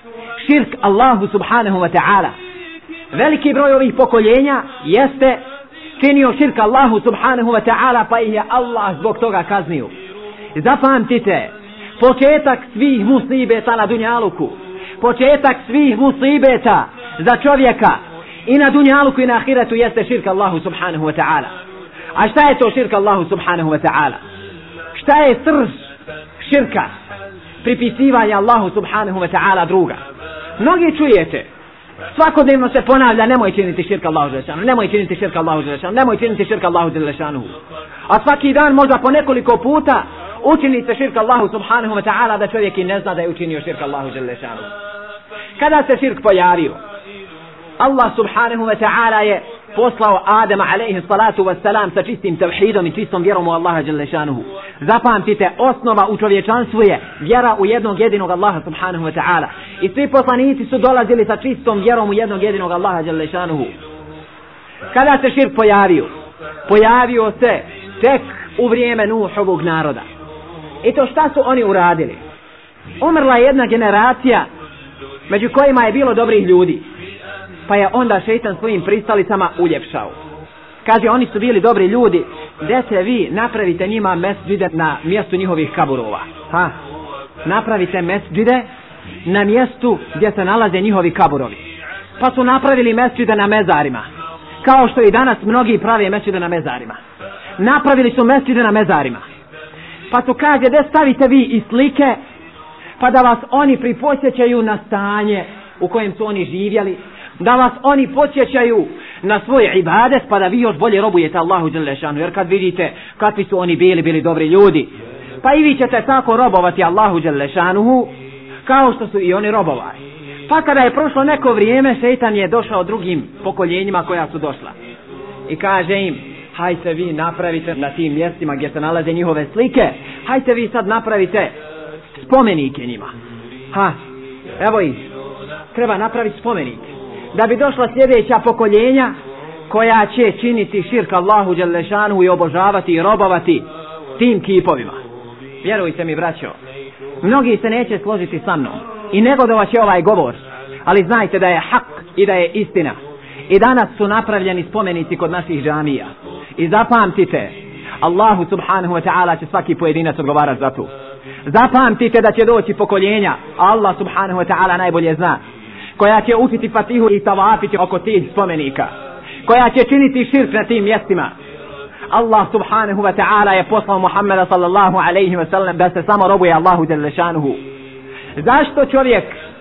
Širk Allahu subhanahu wa ta'ala. Veliki broj ovih pokoljenja jeste činio širk Allahu subhanahu wa ta'ala, pa ih je Allah zbog toga kaznio. Zapamtite, početak svih musibeta na dunjaluku, početak svih musibeta za čovjeka i na dunjaluku i na ahiretu jeste širk Allahu subhanahu wa ta'ala. A šta je to širk Allahu subhanahu wa ta'ala? Šta je srž širka? Pripisivanje Allahu subhanahu wa ta'ala druga. Mnogi čujete, svakodnevno se ponavlja, nemoj činiti širk Allahu dželešanu, nemoj činiti širk Allahu dželešanu, nemoj činiti širk Allahu dželešanu. A svaki dan možda po nekoliko puta učini se širk Allahu subhanahu wa ta'ala da čovjek i ne zna da je učinio širk Allahu dželešanu. Kada se širk pojavio, Allah subhanahu wa ta'ala je poslao Adama alejhi salatu wassalam sa čistim tevhidom i čistom vjerom u Allaha dželešanuhu. Zapamtite, osnova u čovječanstvu je vjera u jednog jedinog Allaha subhanahu wa ta'ala. I svi poslanici su dolazili sa čistom vjerom u jednog jedinog Allaha dželešanuhu. Kada se širk pojavio? Pojavio se tek u vrijeme Nuhovog naroda. I to šta su oni uradili? Umrla je jedna generacija među kojima je bilo dobrih ljudi. Pa je onda šejtan svojim pristalicama uljepšao. Kaže, oni su bili dobri ljudi, dete vi napravite njima mesdžide na mjestu njihovih kaburova. Ha? Napravite mesdžide na mjestu gdje se nalaze njihovi kaburovi. Pa su napravili mesdžide na mezarima. Kao što i danas mnogi prave mesdžide na mezarima. Napravili su mesdžide na mezarima. Pa su kaže, da stavite vi i slike, pa da vas oni pripodsjećaju na stanje u kojem su oni živjeli, da vas oni podsjećaju na svoj ibadet, pa da vi još bolje robujete Allahu dželle šanu. Jer kad vidite kakvi su oni bili, bili dobri ljudi, pa i vi ćete tako robovati Allahu dželle šanuhu kao što su i oni robovali. Pa kada je prošlo neko vrijeme, šejtan je došao drugim pokoljenjima koja su došla i kaže im, hajte vi napravite na tim mjestima gdje se nalaze njihove slike, hajte vi sad napravite spomenike njima. Ha, evo ih, treba napraviti spomenike, da bi došla sljedeća pokoljenja koja će činiti širk Allahu dželle šanuhu i obožavati i robovati tim kipovima. Vjerujte mi, braćo, mnogi se neće složiti sa mnom i negodovat će ovaj govor, ali znajte da je hak i da je istina. I danas su napravljeni spomenici kod naših džamija. I zapamtite, Allahu subhanahu wa ta'ala će svaki pojedinac odgovarati za tu. Zapamtite da će doći pokoljenja, Allah subhanahu wa ta'ala najbolje zna, koja će učiti fatihu i tavafiti oko tih spomenika, koja će činiti širk na tim mjestima. Allah subhanahu wa ta'ala je poslao Muhammeda sallallahu alaihi wa sallam da se samo robuje Allahu dželle šanuhu. Zašto čovjek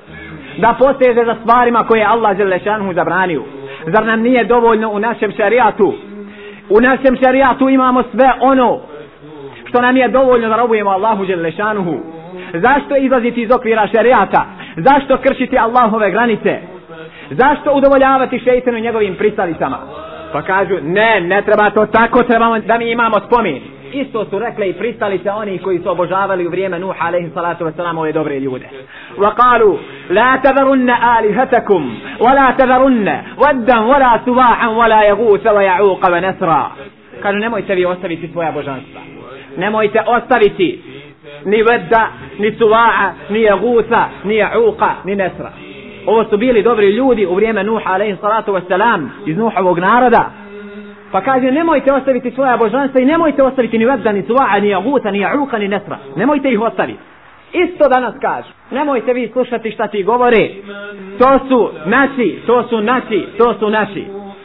da poseže za stvarima koje Allah dželle šanuhu zabranio? Zar nam nije dovoljno u našem šerijatu? U našem šerijatu imamo sve ono što nam je dovoljno da robujemo Allahu dželle šanuhu. Zašto izlaziti iz okvira šerijata? Zašto kršiti Allahove granice? Zašto udovoljavati šejtanu i njegovim pristalicama? Pa kažu, ne, ne treba to tako, trebamo da mi imamo spomin. Isto su rekle i pristalice oni koji su obožavali u vrijeme Nuh alejhi salatu vesselam ove dobre ljude. Wa qalu la tadharunna alihatakum wa la tadharunna waddan wa la suwa'an wa la yaghutha wa ya'uqa wa nasra. Kažu, nemojte vi ostaviti svoja božanstva. Nemojte ostaviti ni Wadda, ni Suwa'a, ni Yaghutha, ni Ya'uqa, ni Nasra. Ovo su bili dobri ljudi u vrijeme Nuh alejhi salatu vesselam iz Nuhovog naroda. Pa kaže, nemojte ostaviti svoja božanstva i nemojte ostaviti ni Wadda, ni Suwa'a, ni Yaghutha, ni Ya'uqa, ni Nasra. Nemojte ih ostaviti. Isto danas kažu, nemojte vi slušati šta ti govore. To su naši, to su naši, to su naši.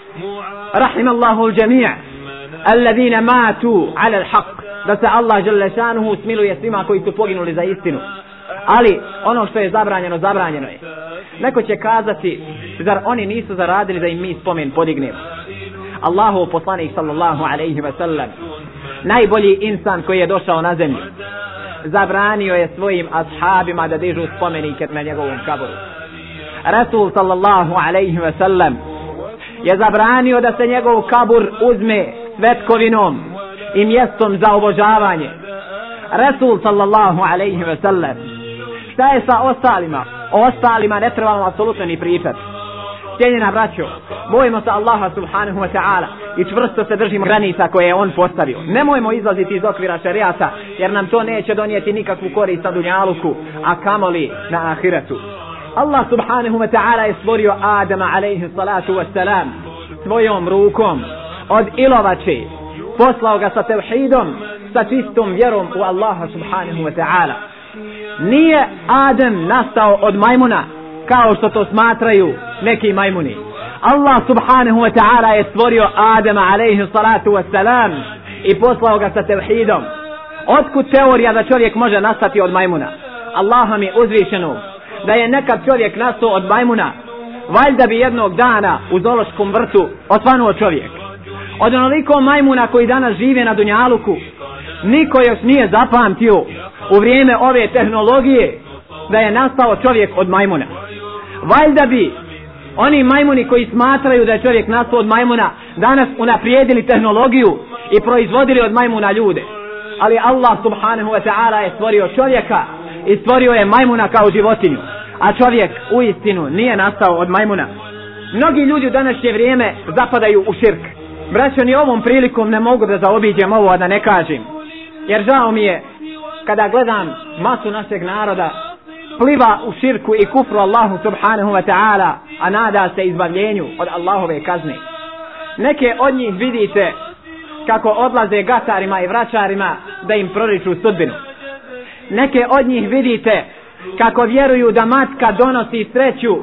Rahimallahu al-jami' alladhina matu ala al-haq. Da se Allah dželle šanuhu smiluje svima koji su poginuli za istinu. Ali ono što je zabranjeno, zabranjeno je. Neko će kazati, zar oni nisu zaradili da im mi spomen podignemo? Allahu poslanik sallallahu alejhi ve sellem, najbolji insan koji je došao na zemlju, zabranio je svojim ashabima da dižu spomenike na njegovom kaburu. Rasul sallallahu alejhi ve sellem je zabranio da se njegov kabur uzme svetkovinom i mjestom za obožavanje. Rasul sallallahu alejhi ve sellem. Šta je sa ostalima? O ostalima ne trebamo apsolutno ni pričati. Cijenjena braćo, bojimo se Allaha subhanahu wa ta'ala i čvrsto se držimo granica koje je on postavio. Nemojmo izlaziti iz okvira šerijata, jer nam to neće donijeti nikakvu korist na dunjaluku, a kamoli na ahiretu. Allah subhanahu wa ta'ala je stvorio Adama alejhi salatu wa salam svojom rukom od ilovače, poslao ga sa tevhidom, sa čistom vjerom u Allaha subhanahu wa ta'ala. Nije Adem nastao od majmuna kao što to smatraju neki majmuni. Allah subhanahu wa ta'ala je stvorio Adama alejhi salatu wa salam i poslao ga sa tevhidom. Otkud teorija da čovjek može nastati od majmuna? Allaha mi uzvišeno da je nekad čovjek nastao od majmuna, valjda bi jednog dana u zoološkom vrtu osvanuo čovjek. Od onoliko majmuna koji danas žive na dunjaluku, niko još nije zapamtio u vrijeme ove tehnologije da je nastao čovjek od majmuna. Valjda bi oni majmuni koji smatraju da je čovjek nastao od majmuna danas unaprijedili tehnologiju i proizvodili od majmuna ljude. Ali Allah subhanahu wa ta'ala je stvorio čovjeka i stvorio je majmuna kao životinju. A čovjek u istinu nije nastao od majmuna. Mnogi ljudi u današnje vrijeme zapadaju u širk. Braćo, ni ovom prilikom ne mogu da zaobiđem ovo, a da ne kažem. Jer žao mi je kada gledam masu našeg naroda pliva u širku i kufru Allahu subhanahu wa ta'ala, a nada se izbavljenju od Allahove kazne. Neke od njih vidite kako odlaze gatarima i vraćarima da im proriču sudbinu. Neke od njih vidite kako vjeruju da matka donosi sreću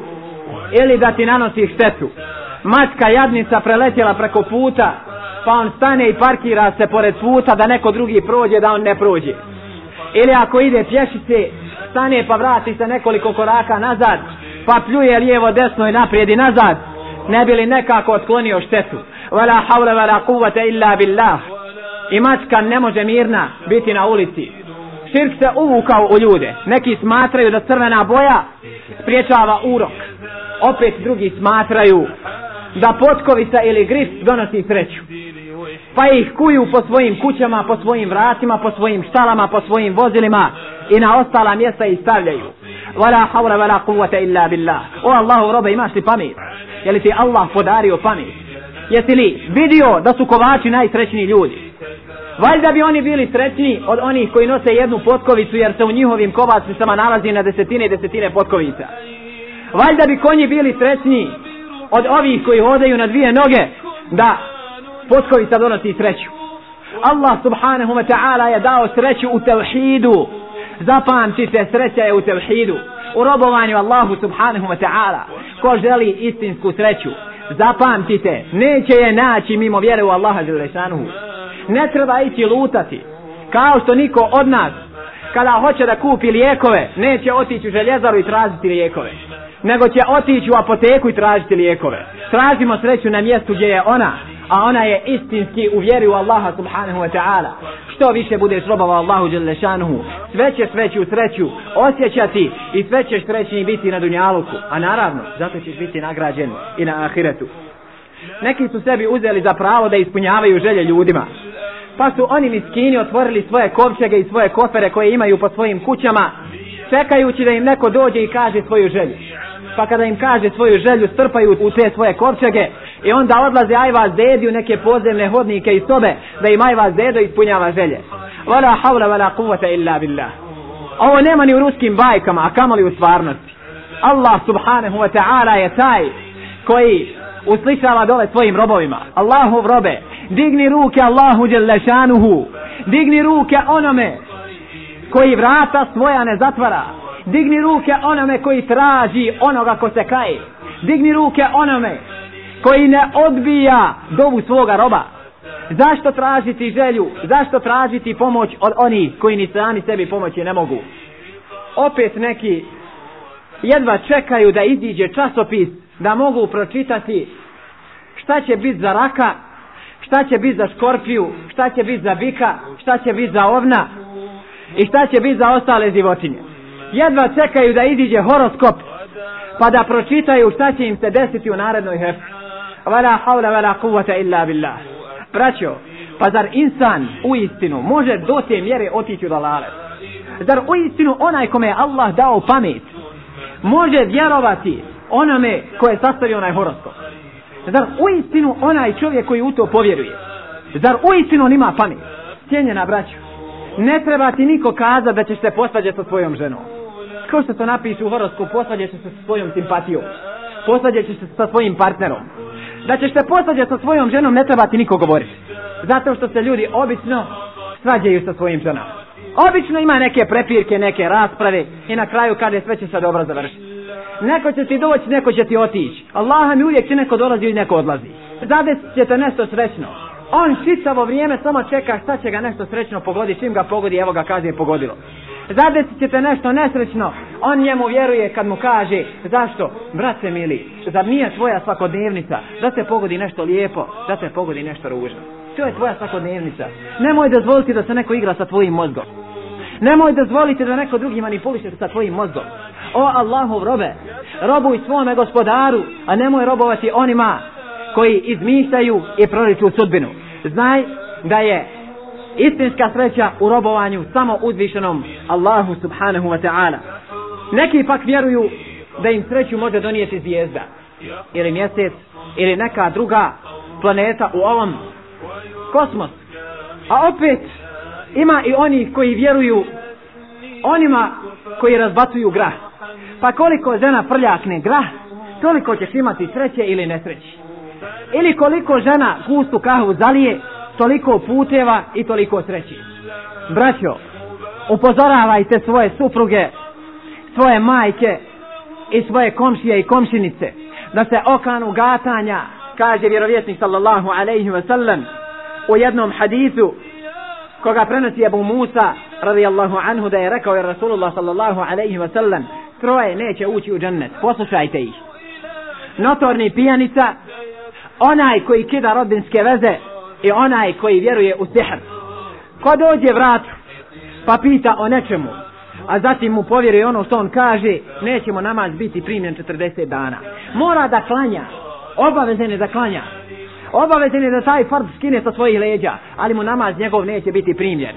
ili da ti nanosi štetu. Matka jadnica preletjela preko puta, pa on stane i parkira se pored puta da neko drugi prođe, da on ne prođe. Ili ako ide pješice, stane pa vrati se nekoliko koraka nazad, pa pljuje lijevo, desno i naprijed i nazad, ne bi li nekako otklonio štetu. Wala hawla wala quwwata illa billah. I mačka ne može mirna biti na ulici. Širk se uvukao u ljude. Neki smatraju da crvena boja spriječava urok. Opet drugi smatraju da potkovica ili grif donosi sreću. Pa ih kuju po svojim kućama, po svojim vratima, po svojim štalama, po svojim vozilima i na ostala mjesta ih stavljaju. Wala hawla wala quwwata illa billah. O Allahu robe, imaš li pamet? Je li ti Allah podario pamet? Jesi li vidio da su kovači najsrećniji ljudi? Valjda bi oni bili srećni od onih koji nose jednu potkovicu, jer se u njihovim kovacnicama nalazi na desetine i desetine potkovica. Valjda bi konji bili srećni od ovih koji hodaju na dvije noge, da potkovica donosi sreću. Allah subhanahu wa ta'ala je dao sreću u tevhidu. Zapamtite, sreća je u tevhidu, u robovanju Allahu subhanahu wa ta'ala. Ko želi istinsku sreću, zapamtite, neće je naći mimo vjere u Allaha dželešanuhu. Ne treba ići lutati. Kao što niko od nas, kada hoće da kupi lijekove, neće otići u željezaru i tražiti lijekove, nego će otići u apoteku i tražiti lijekove. Tražimo sreću na mjestu gdje je ona, a ona je istinski u vjeri u Allaha subhanahu wa ta'ala. Što više budeš robovao Allahu dželešanuhu, sve ćeš veću sreću osjećati i sve ćeš srećni biti na dunjaluku. A naravno, zato ćeš biti nagrađen i na ahiretu. Neki su sebi uzeli za pravo da ispunjavaju želje ljudima, pa su oni miskini otvorili svoje kovčege i svoje kofere koje imaju po svojim kućama, čekajući da im neko dođe i kaže svoju želju. Pa kada im kaže svoju želju, strpaju u te svoje kovčege i onda odlaze ajvaz dedi u neke podzemne hodnike i sobe da im ajvaz dedo ispunjava želje. Wala hawla wala quwwata illa billah. Ovo nema ni u ruskim bajkama, a kamoli u stvarnosti. Allah subhanahu wa ta'ala je taj koji uslišava dole svojim robovima. Allahov robe, digni ruke Allahu dželešanuhu, digni ruke onome koji vrata svoja ne zatvara, digni ruke onome koji traži onoga ko se kaje, digni ruke onome koji ne odbija dovu svoga roba. Zašto tražiti želju, zašto tražiti pomoć od onih koji ni sami sebi pomoći ne mogu? Opet neki jedva čekaju da iziđe časopis da mogu pročitati šta će biti za raka, šta će biti za škorpiju, šta će biti za bika, šta će biti za ovna i šta će biti za ostale životinje. Jedva čekaju da iziđe horoskop pa da pročitaju šta će im se desiti u narednoj hefti. Wala hawla wala quwwata illa billah. Braćo, pa zar insan u istinu može do te mjere otići u dalalet? Zar u istinu onaj kome je Allah dao pamet može vjerovati onome koje je sastavio onaj horoskop? Zar u istinu onaj čovjek koji u to povjeruje, zar u istinu on ima pamet? Cijenjena braćo, ne treba ti niko kazati da ćeš se posvađati sa svojom ženom. Kao što to napiše u horoskopu, posvađat ćeš se sa svojom simpatijom, posvađat ćeš se sa svojim partnerom. Da ćeš se posvađati sa svojom ženom ne treba ti niko govoriti, zato što se ljudi obično svađaju sa svojim ženama. Obično ima neke prepirke, neke rasprave i na kraju kada sve će se dobro završiti. Neko će ti doći, neko će ti otići. Allaha mi uvijek će neko dolazi i neko odlazi. Zadesit će te nešto srećno. On čitavo vrijeme samo čeka šta će ga nešto srećno pogoditi. Čim ga pogodi, evo ga kaže je pogodilo. Zadesit će te nešto nesrećno. On njemu vjeruje kad mu kaže zašto? Brate mili, zar nije tvoja svakodnevnica da te pogodi nešto lijepo, da te pogodi nešto ružno? To je tvoja svakodnevnica. Nemoj dozvoliti da se neko igra sa tvojim mozgom. Nemoj dozvoliti da neko drugi manipuliše sa tvojim mozgom. O Allahov robe, robuj svome gospodaru, a nemoj robovati onima koji izmišljaju i proriču sudbinu. Znaj da je istinska sreća u robovanju samo uzvišenom Allahu subhanahu wa ta'ala. Neki pak vjeruju da im sreću može donijeti zvijezda ili mjesec ili neka druga planeta u ovom kosmosu. A opet ima i oni koji vjeruju onima koji razbacuju grah. Pa koliko žena prljakne grah, toliko ćeš imati sreće ili nesreće. Ili koliko žena gustu kahvu zalije, toliko puteva i toliko sreće. Braćo, upozoravajte svoje supruge, svoje majke i svoje komšije i komšinice da se okanu gatanja, kaže vjerovjesnik sallallahu alejhi ve sellem u jednom hadisu koga prenosi Abu Musa radijallahu anhu, da je rekao je Rasulullah sallallahu alejhi ve sellem: troje neće ući u džennet, poslušajte ih. Notorni pijanica, onaj koji kida rodbinske veze i onaj koji vjeruje u sihr. Ko dođe vratu pa pita o nečemu, a zatim mu povjeruje ono što on kaže, neće mu namaz biti primljen četrdeset dana. Mora da klanja, obavezan je da klanja, obavezan je da taj fard skine sa svojih leđa, ali mu namaz njegov neće biti primljen.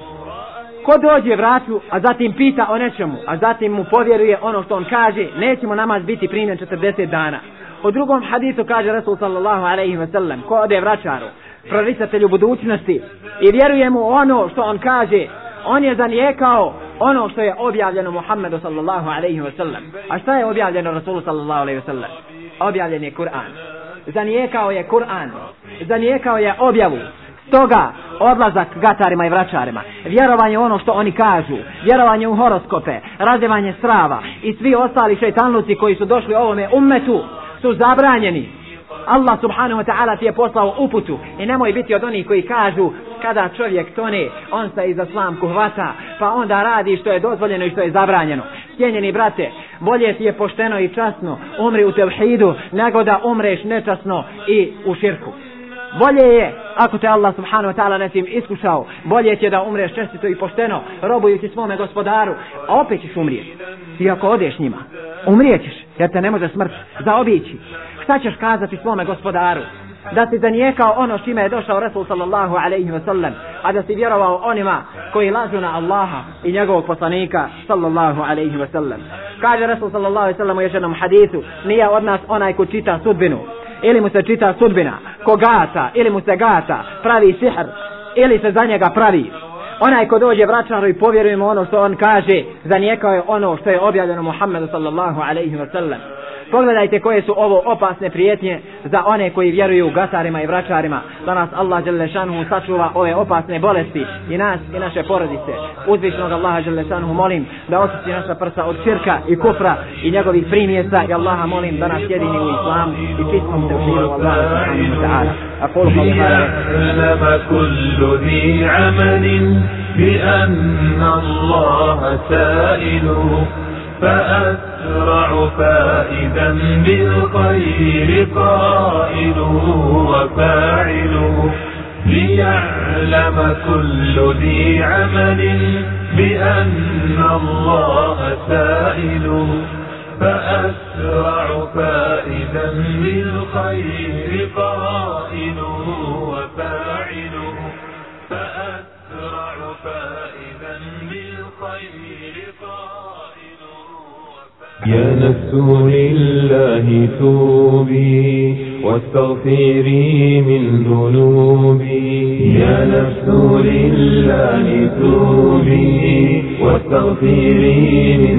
Ko dođe vratu, a zatim pita o nečemu, a zatim mu povjeruje ono što on kaže, neće mu namaz biti primljen četrdeset dana. U drugom hadisu kaže Rasul sallallahu alejhi ve sellem: ko ode vraćaru, proricatelju budućnosti, i vjeruje mu ono što on kaže, on je zanijekao ono što je objavljeno Muhammedu sallallahu alejhi ve sellem. A šta je objavljeno Rasulu sallallahu alejhi ve sellem? Objavljen je Kur'an. Zanijekao je Kur'an, zanijekao je objavu. Stoga odlazak gatarima i vraćarima, vjerovanje u ono što oni kažu, vjerovanje u horoskope, razjevanje strava i svi ostali šejtanluci koji su došli ovome ummetu su zabranjeni. Allah subhanahu wa ta'ala ti je poslao uputu i nemoj biti od onih koji kažu kada čovjek tone, on se iza slamku hvata, pa onda radi što je dozvoljeno i što je zabranjeno. Cijenjeni brate, bolje ti je pošteno i časno umri u tevhidu nego da umreš nečasno i u širku. Bolje je, ako te Allah subhanahu wa ta'ala nesim iskušao, bolje će da umreš čestito i pošteno, robujući svome gospodaru, a opet ćeš umrijeti. Ti ako odeš njima, umrijećeš, jer te ne može smrt zaobići. Šta ćeš kazati svome gospodaru? Da si zanijekao ono s čime je došao Rasul sallallahu alejhi ve sellem, a da si vjerovao onima koji lažu na Allaha i njegovog poslanika sallallahu alejhi ve sellem. Kaže Rasul sallallahu alejhi ve sellem u jednom hadisu: nije od nas onaj ko čita sudbinu, ili mu se čita sudbina, ko gata, ili mu se gata, pravi sihr, ili se za njega pravi. Onaj ko dođe vraćaru i povjeruje mu ono što on kaže, zanijekao je ono što je objavljeno Muhammedu sallallahu alejhi ve sellem. Pogledajte koje su ovo opasne prijetnje za one koji vjeruju gatarima i vraćarima. Da nas Allah dželle šanuhu sačuva ove opasne bolesti i nas i naše porodice. Uzvišenog Allaha dželle šanuhu molim da očisti naša prsa od širka i kufra i njegovih primjesa, i Allaha molim da nas jedini u islamu i čistom tevhidu Allaha subhanahu wa ta'ala. أقول قولي هذا كل ذي عمل بأن الله سائله فأسرع فائدا بالخير قائله وفاعله ليعلم كل ذي عمل بأن الله سائله فأسرع فائدا بالخير قائله وفاعله فأسرع فائدا بالخير قائله يا نفس لله توبي واستغفري من ذنوبي يا نفس لله توبي واستغفري من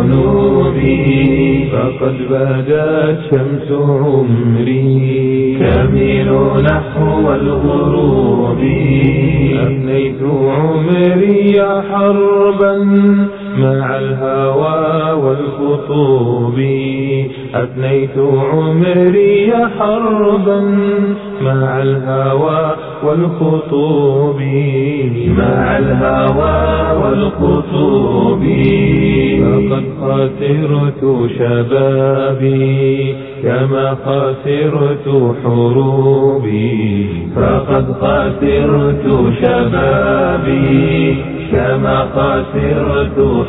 ذنوبي فقد بدت شمس عمري كامل نحو الغروب أفنيت عمري حربا مع الهوى والخطوب أفنيت عمري حربا مع الهوى والخطوب مع الهوى والخطوب فقد خسرت شبابي كما خسرت حروبي فقد خسرت شبابي كما خسرت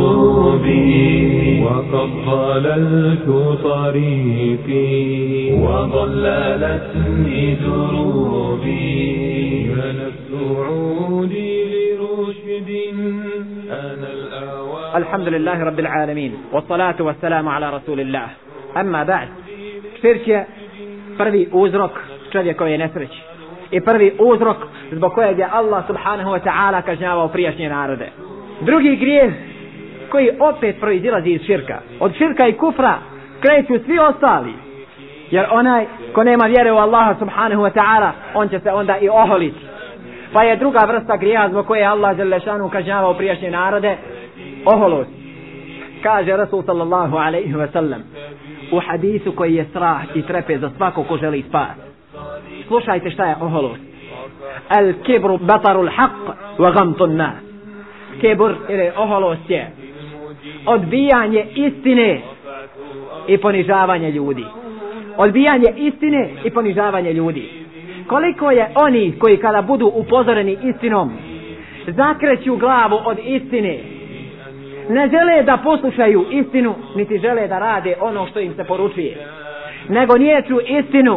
حروبي وقد ضللت طريقي وضللتني دروبي يا نفس عودي لرشد أنا الأوان. الحمد لله رب العالمين والصلاة والسلام على رسول الله. أما بعد, širk je prvi uzrok čovjekove nesreće i prvi uzrok zbog kojeg je Allah subhanahu wa ta'ala kažnjavao prijašnje narode. Drugi grijeh koji opet proizilazi iz širka. Od širka i kufra kreću svi ostali. Jer onaj ko nema vjere u Allaha subhanahu wa ta'ala, on će se onda i oholiti. Pa je druga vrsta grijeha zbog koje Allah dželle šanuhu kažnjavao prijašnje narode, oholost. Kaže Rasul sallallahu alaihi wa sallam u hadisu koji je strah i trepet za svako ko želi spas. Slušajte šta je oholost. Al kibru batarul haq wa gamtun nas. Kibr ili oholost je odbijanje istine i ponižavanje ljudi. Odbijanje istine i ponižavanje ljudi. Koliko je oni koji kada budu upozoreni istinom zakreću glavu od istine, ne žele da poslušaju istinu, niti žele da rade ono što im se poručuje, nego niječu istinu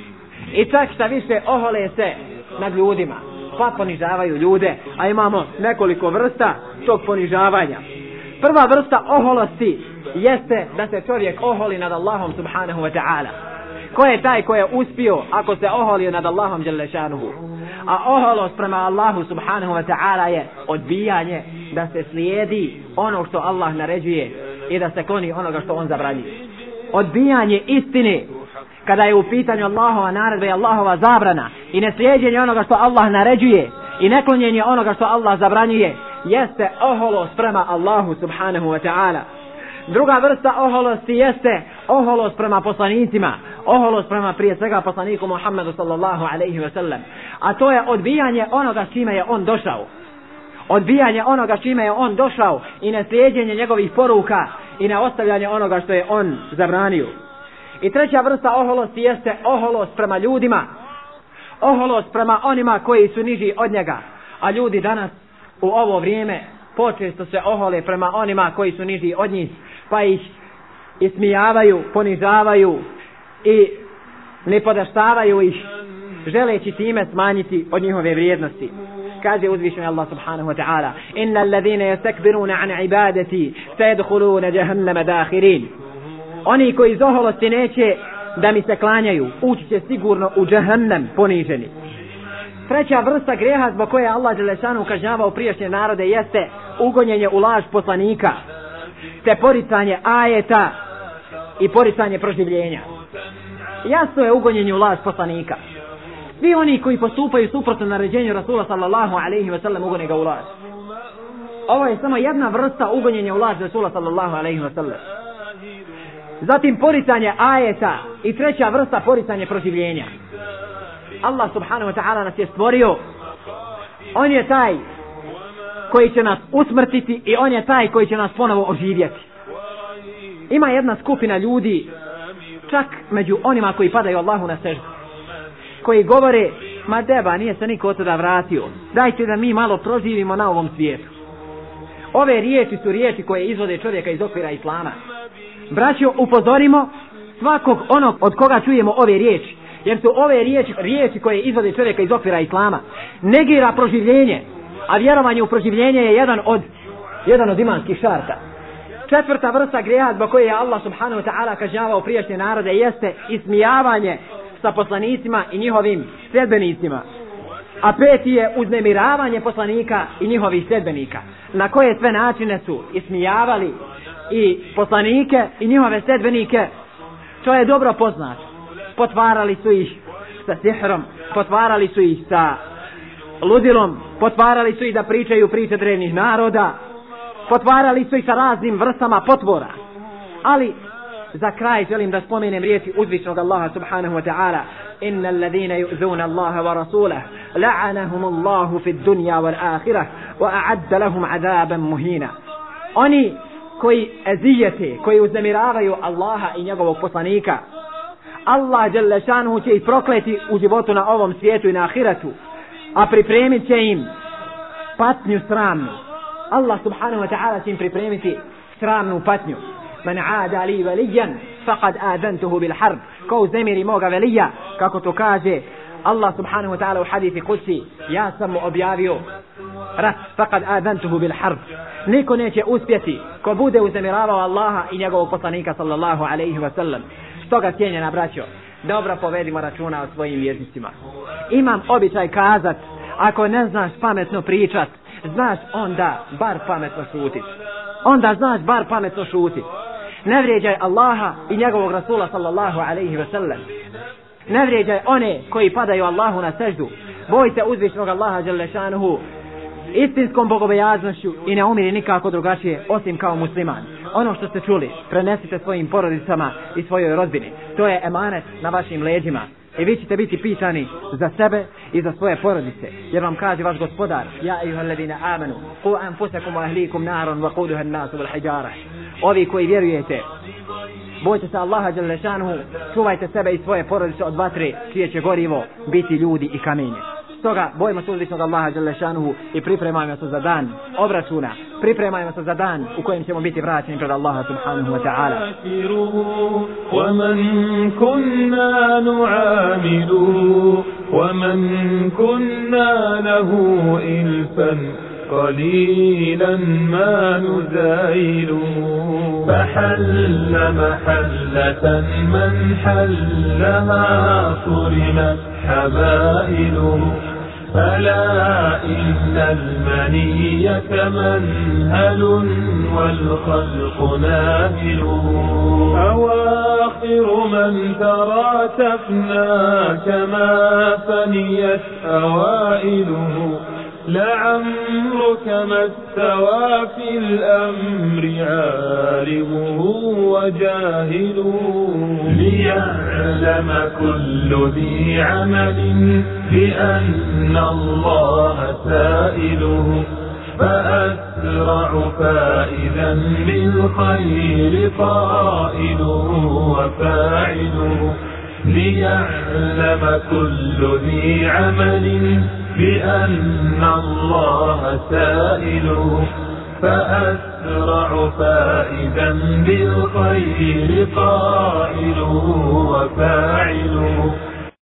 i čak šta više ohole se nad ljudima, pa ponižavaju ljude. A imamo nekoliko vrsta tog ponižavanja. Prva vrsta oholosti jeste da se čovjek oholi nad Allahom subhanahu wa ta'ala. Ko je taj ko je uspio ako se oholio nad Allahom dželle šanuhu? A oholost prema Allahu subhanahu wa ta'ala je odbijanje da se slijedi ono što Allah naređuje i da se kloni onoga što on zabranjuje. Odbijanje istine kada je u pitanju Allahova naredba i Allahova zabrana i neslijeđenje onoga što Allah naređuje i neklonjenje onoga što Allah zabranjuje jeste oholost prema Allahu subhanahu wa ta'ala. Druga vrsta oholosti jeste oholost prema poslanicima, oholost prema prije svega poslaniku Muhammedu sallallahu alaihi wa sallam. A to je odbijanje onoga s čime je on došao. Odbijanje onoga s čime je on došao i neslijeđenje njegovih poruka i na ostavljanje onoga što je on zabranio. I treća vrsta oholosti jeste oholost prema ljudima. Oholost prema onima koji su niži od njega. A ljudi danas u ovo vrijeme počesto se ohole prema onima koji su niži od njih, pa ih ismijavaju, ponižavaju i ne podaštavaju ih, želeći time smanjiti od njihove vrijednosti. Kaže uzvišeni Allah subhanahu wa ta'ala: Inna alladhina yastakbiruna an ibadati sayadkhuluna jahannama dakhirin. Oni koji iz oholosti neće da mi se klanjaju, ući će sigurno u džahannam poniženi. Treća vrsta grijeha zbog koje Allah dželle šanuhu kažnjavao prijašnje narode jeste ugonjenje u laž poslanika, te poricanje ajeta i poricanje proživljenja. Jasno je ugonjenje u laž poslanika. Svi oni koji postupaju suprotno naređenju Rasula sallallahu alaihi wa sallam ugone ga u laž. Ovo je samo jedna vrsta ugonjenja u laž Rasula sallallahu alaihi wa sallam. Zatim poricanje ajeta i treća vrsta poricanje proživljenja. Allah subhanahu wa ta'ala nas je stvorio. On je taj koji će nas usmrtiti i on je taj koji će nas ponovo oživjeti. Ima jedna skupina ljudi, čak među onima koji padaju Allahu na seždu, koji govore: ma deba, nije se niko od toga vratio, dajte da mi malo proživimo na ovom svijetu. Ove riječi su riječi koje izvode čovjeka iz okvira Islama. Braćo, upozorimo svakog onog od koga čujemo ove riječi, jer su ove riječi riječi koje izvode čovjeka iz okvira Islama. Negira proživljenje, a vjerovanje u proživljenje je jedan od jedan od imanskih šarta. Četvrta vrsta grijeha zbog koje je Allah subhanahu wa ta'ala kažnjavao prijašnje narode jeste ismijavanje sa poslanicima i njihovim sljedbenicima. A peti je uznemiravanje poslanika i njihovih sljedbenika. Na koje sve načine su ismijavali i poslanike i njihove sljedbenike, to je dobro poznato. Potvarali su ih sa sihrom, potvarali su ih sa ludilom, potvarali su ih da pričaju priče drevnih naroda, potvarali su ih sa raznim vrstama potvora. Ali za kraj želim da spomenem riječi uzvišnog Allaha subhanahu wa ta'ala: Innal ladhina yu'zuna Allaha wa rasulahu la'anahum Allahu fid dunya wal akhirah wa a'adda lahum 'adaban muhina. Oni koji ezijete, koji uznemiravaju Allaha i njegovog poslanika, Allah dželle šanuhu će ih prokleti u životu na ovom svijetu i na ahiretu, a pripremit će im patnju sramnu. Allah subhanahu wa ta'ala će im pripremiti sramnu patnju. Man aada li valijan faqad adantuhu bil harb. Ko uznemiri moga velija, kako to kaže Allah subhanahu wa ta'ala u hadithi kudsi, ja sam mu objavio rat, faqad adantuhu bil harb. Niko neće uspjeti ko bude uznemiravao Allaha i njegovog poslanika sallallahu alaihi wa sallam. Stoga, cijenjena braćo, dobro povedimo računa o svojim vjernicima. Imam običaj kazat: ako ne znaš pametno pričat, znaš onda bar pametno šutit. onda znaš bar pametno šuti. Ne vrijeđaj Allaha i njegovog Rasula sallallahu alaihi ve sellem. Ne vrijeđaj one koji padaju Allahu na seždu. Bojte uzvišnog Allaha dželle šanuhu istinskom bogobojaznošću i ne umiri nikako drugačije osim kao musliman. Ono što ste čuli prenesite svojim porodicama i svojoj rodbini. To je emanet na vašim leđima. I vi ćete biti pitani za sebe i za svoje porodice. Jer vam kaže vaš gospodar: Ja ejuhalladina amanu, qu anfusakum wa ahlikum naron wa quduha an-nasu wal hijara. Ovi koji vjerujete, bojte se Allaha dželle šanuhu, čuvajte sebe i svoje porodice od vatre čije će gorivo biti ljudi i kamenje. Stoga bojimo se uzvišnog Allaha dželle šanuhu i pripremajmo se za dan obračuna, pripremajmo se za dan u kojem ćemo biti vraćeni pred Allaha subhanahu wa ta'ala. ومن كنا نعامل ومن كنا له إلفا قليلا ما نزايله فحل محلة من حلها صرمت حبائله فلا إن المنية منهل والخلق ناهله أواخر من ترى تفنى كما فنيت أوائله لعمرك ما استوى في الأمر عالمه وجاهله ليعلم كل ذي عمل بأن الله سائله فأسرع فائذا بالخير قائله وفاعله ليعلم كل ذي عمل بأن الله سائله فأسرع فائدا بالخير قائله وفاعله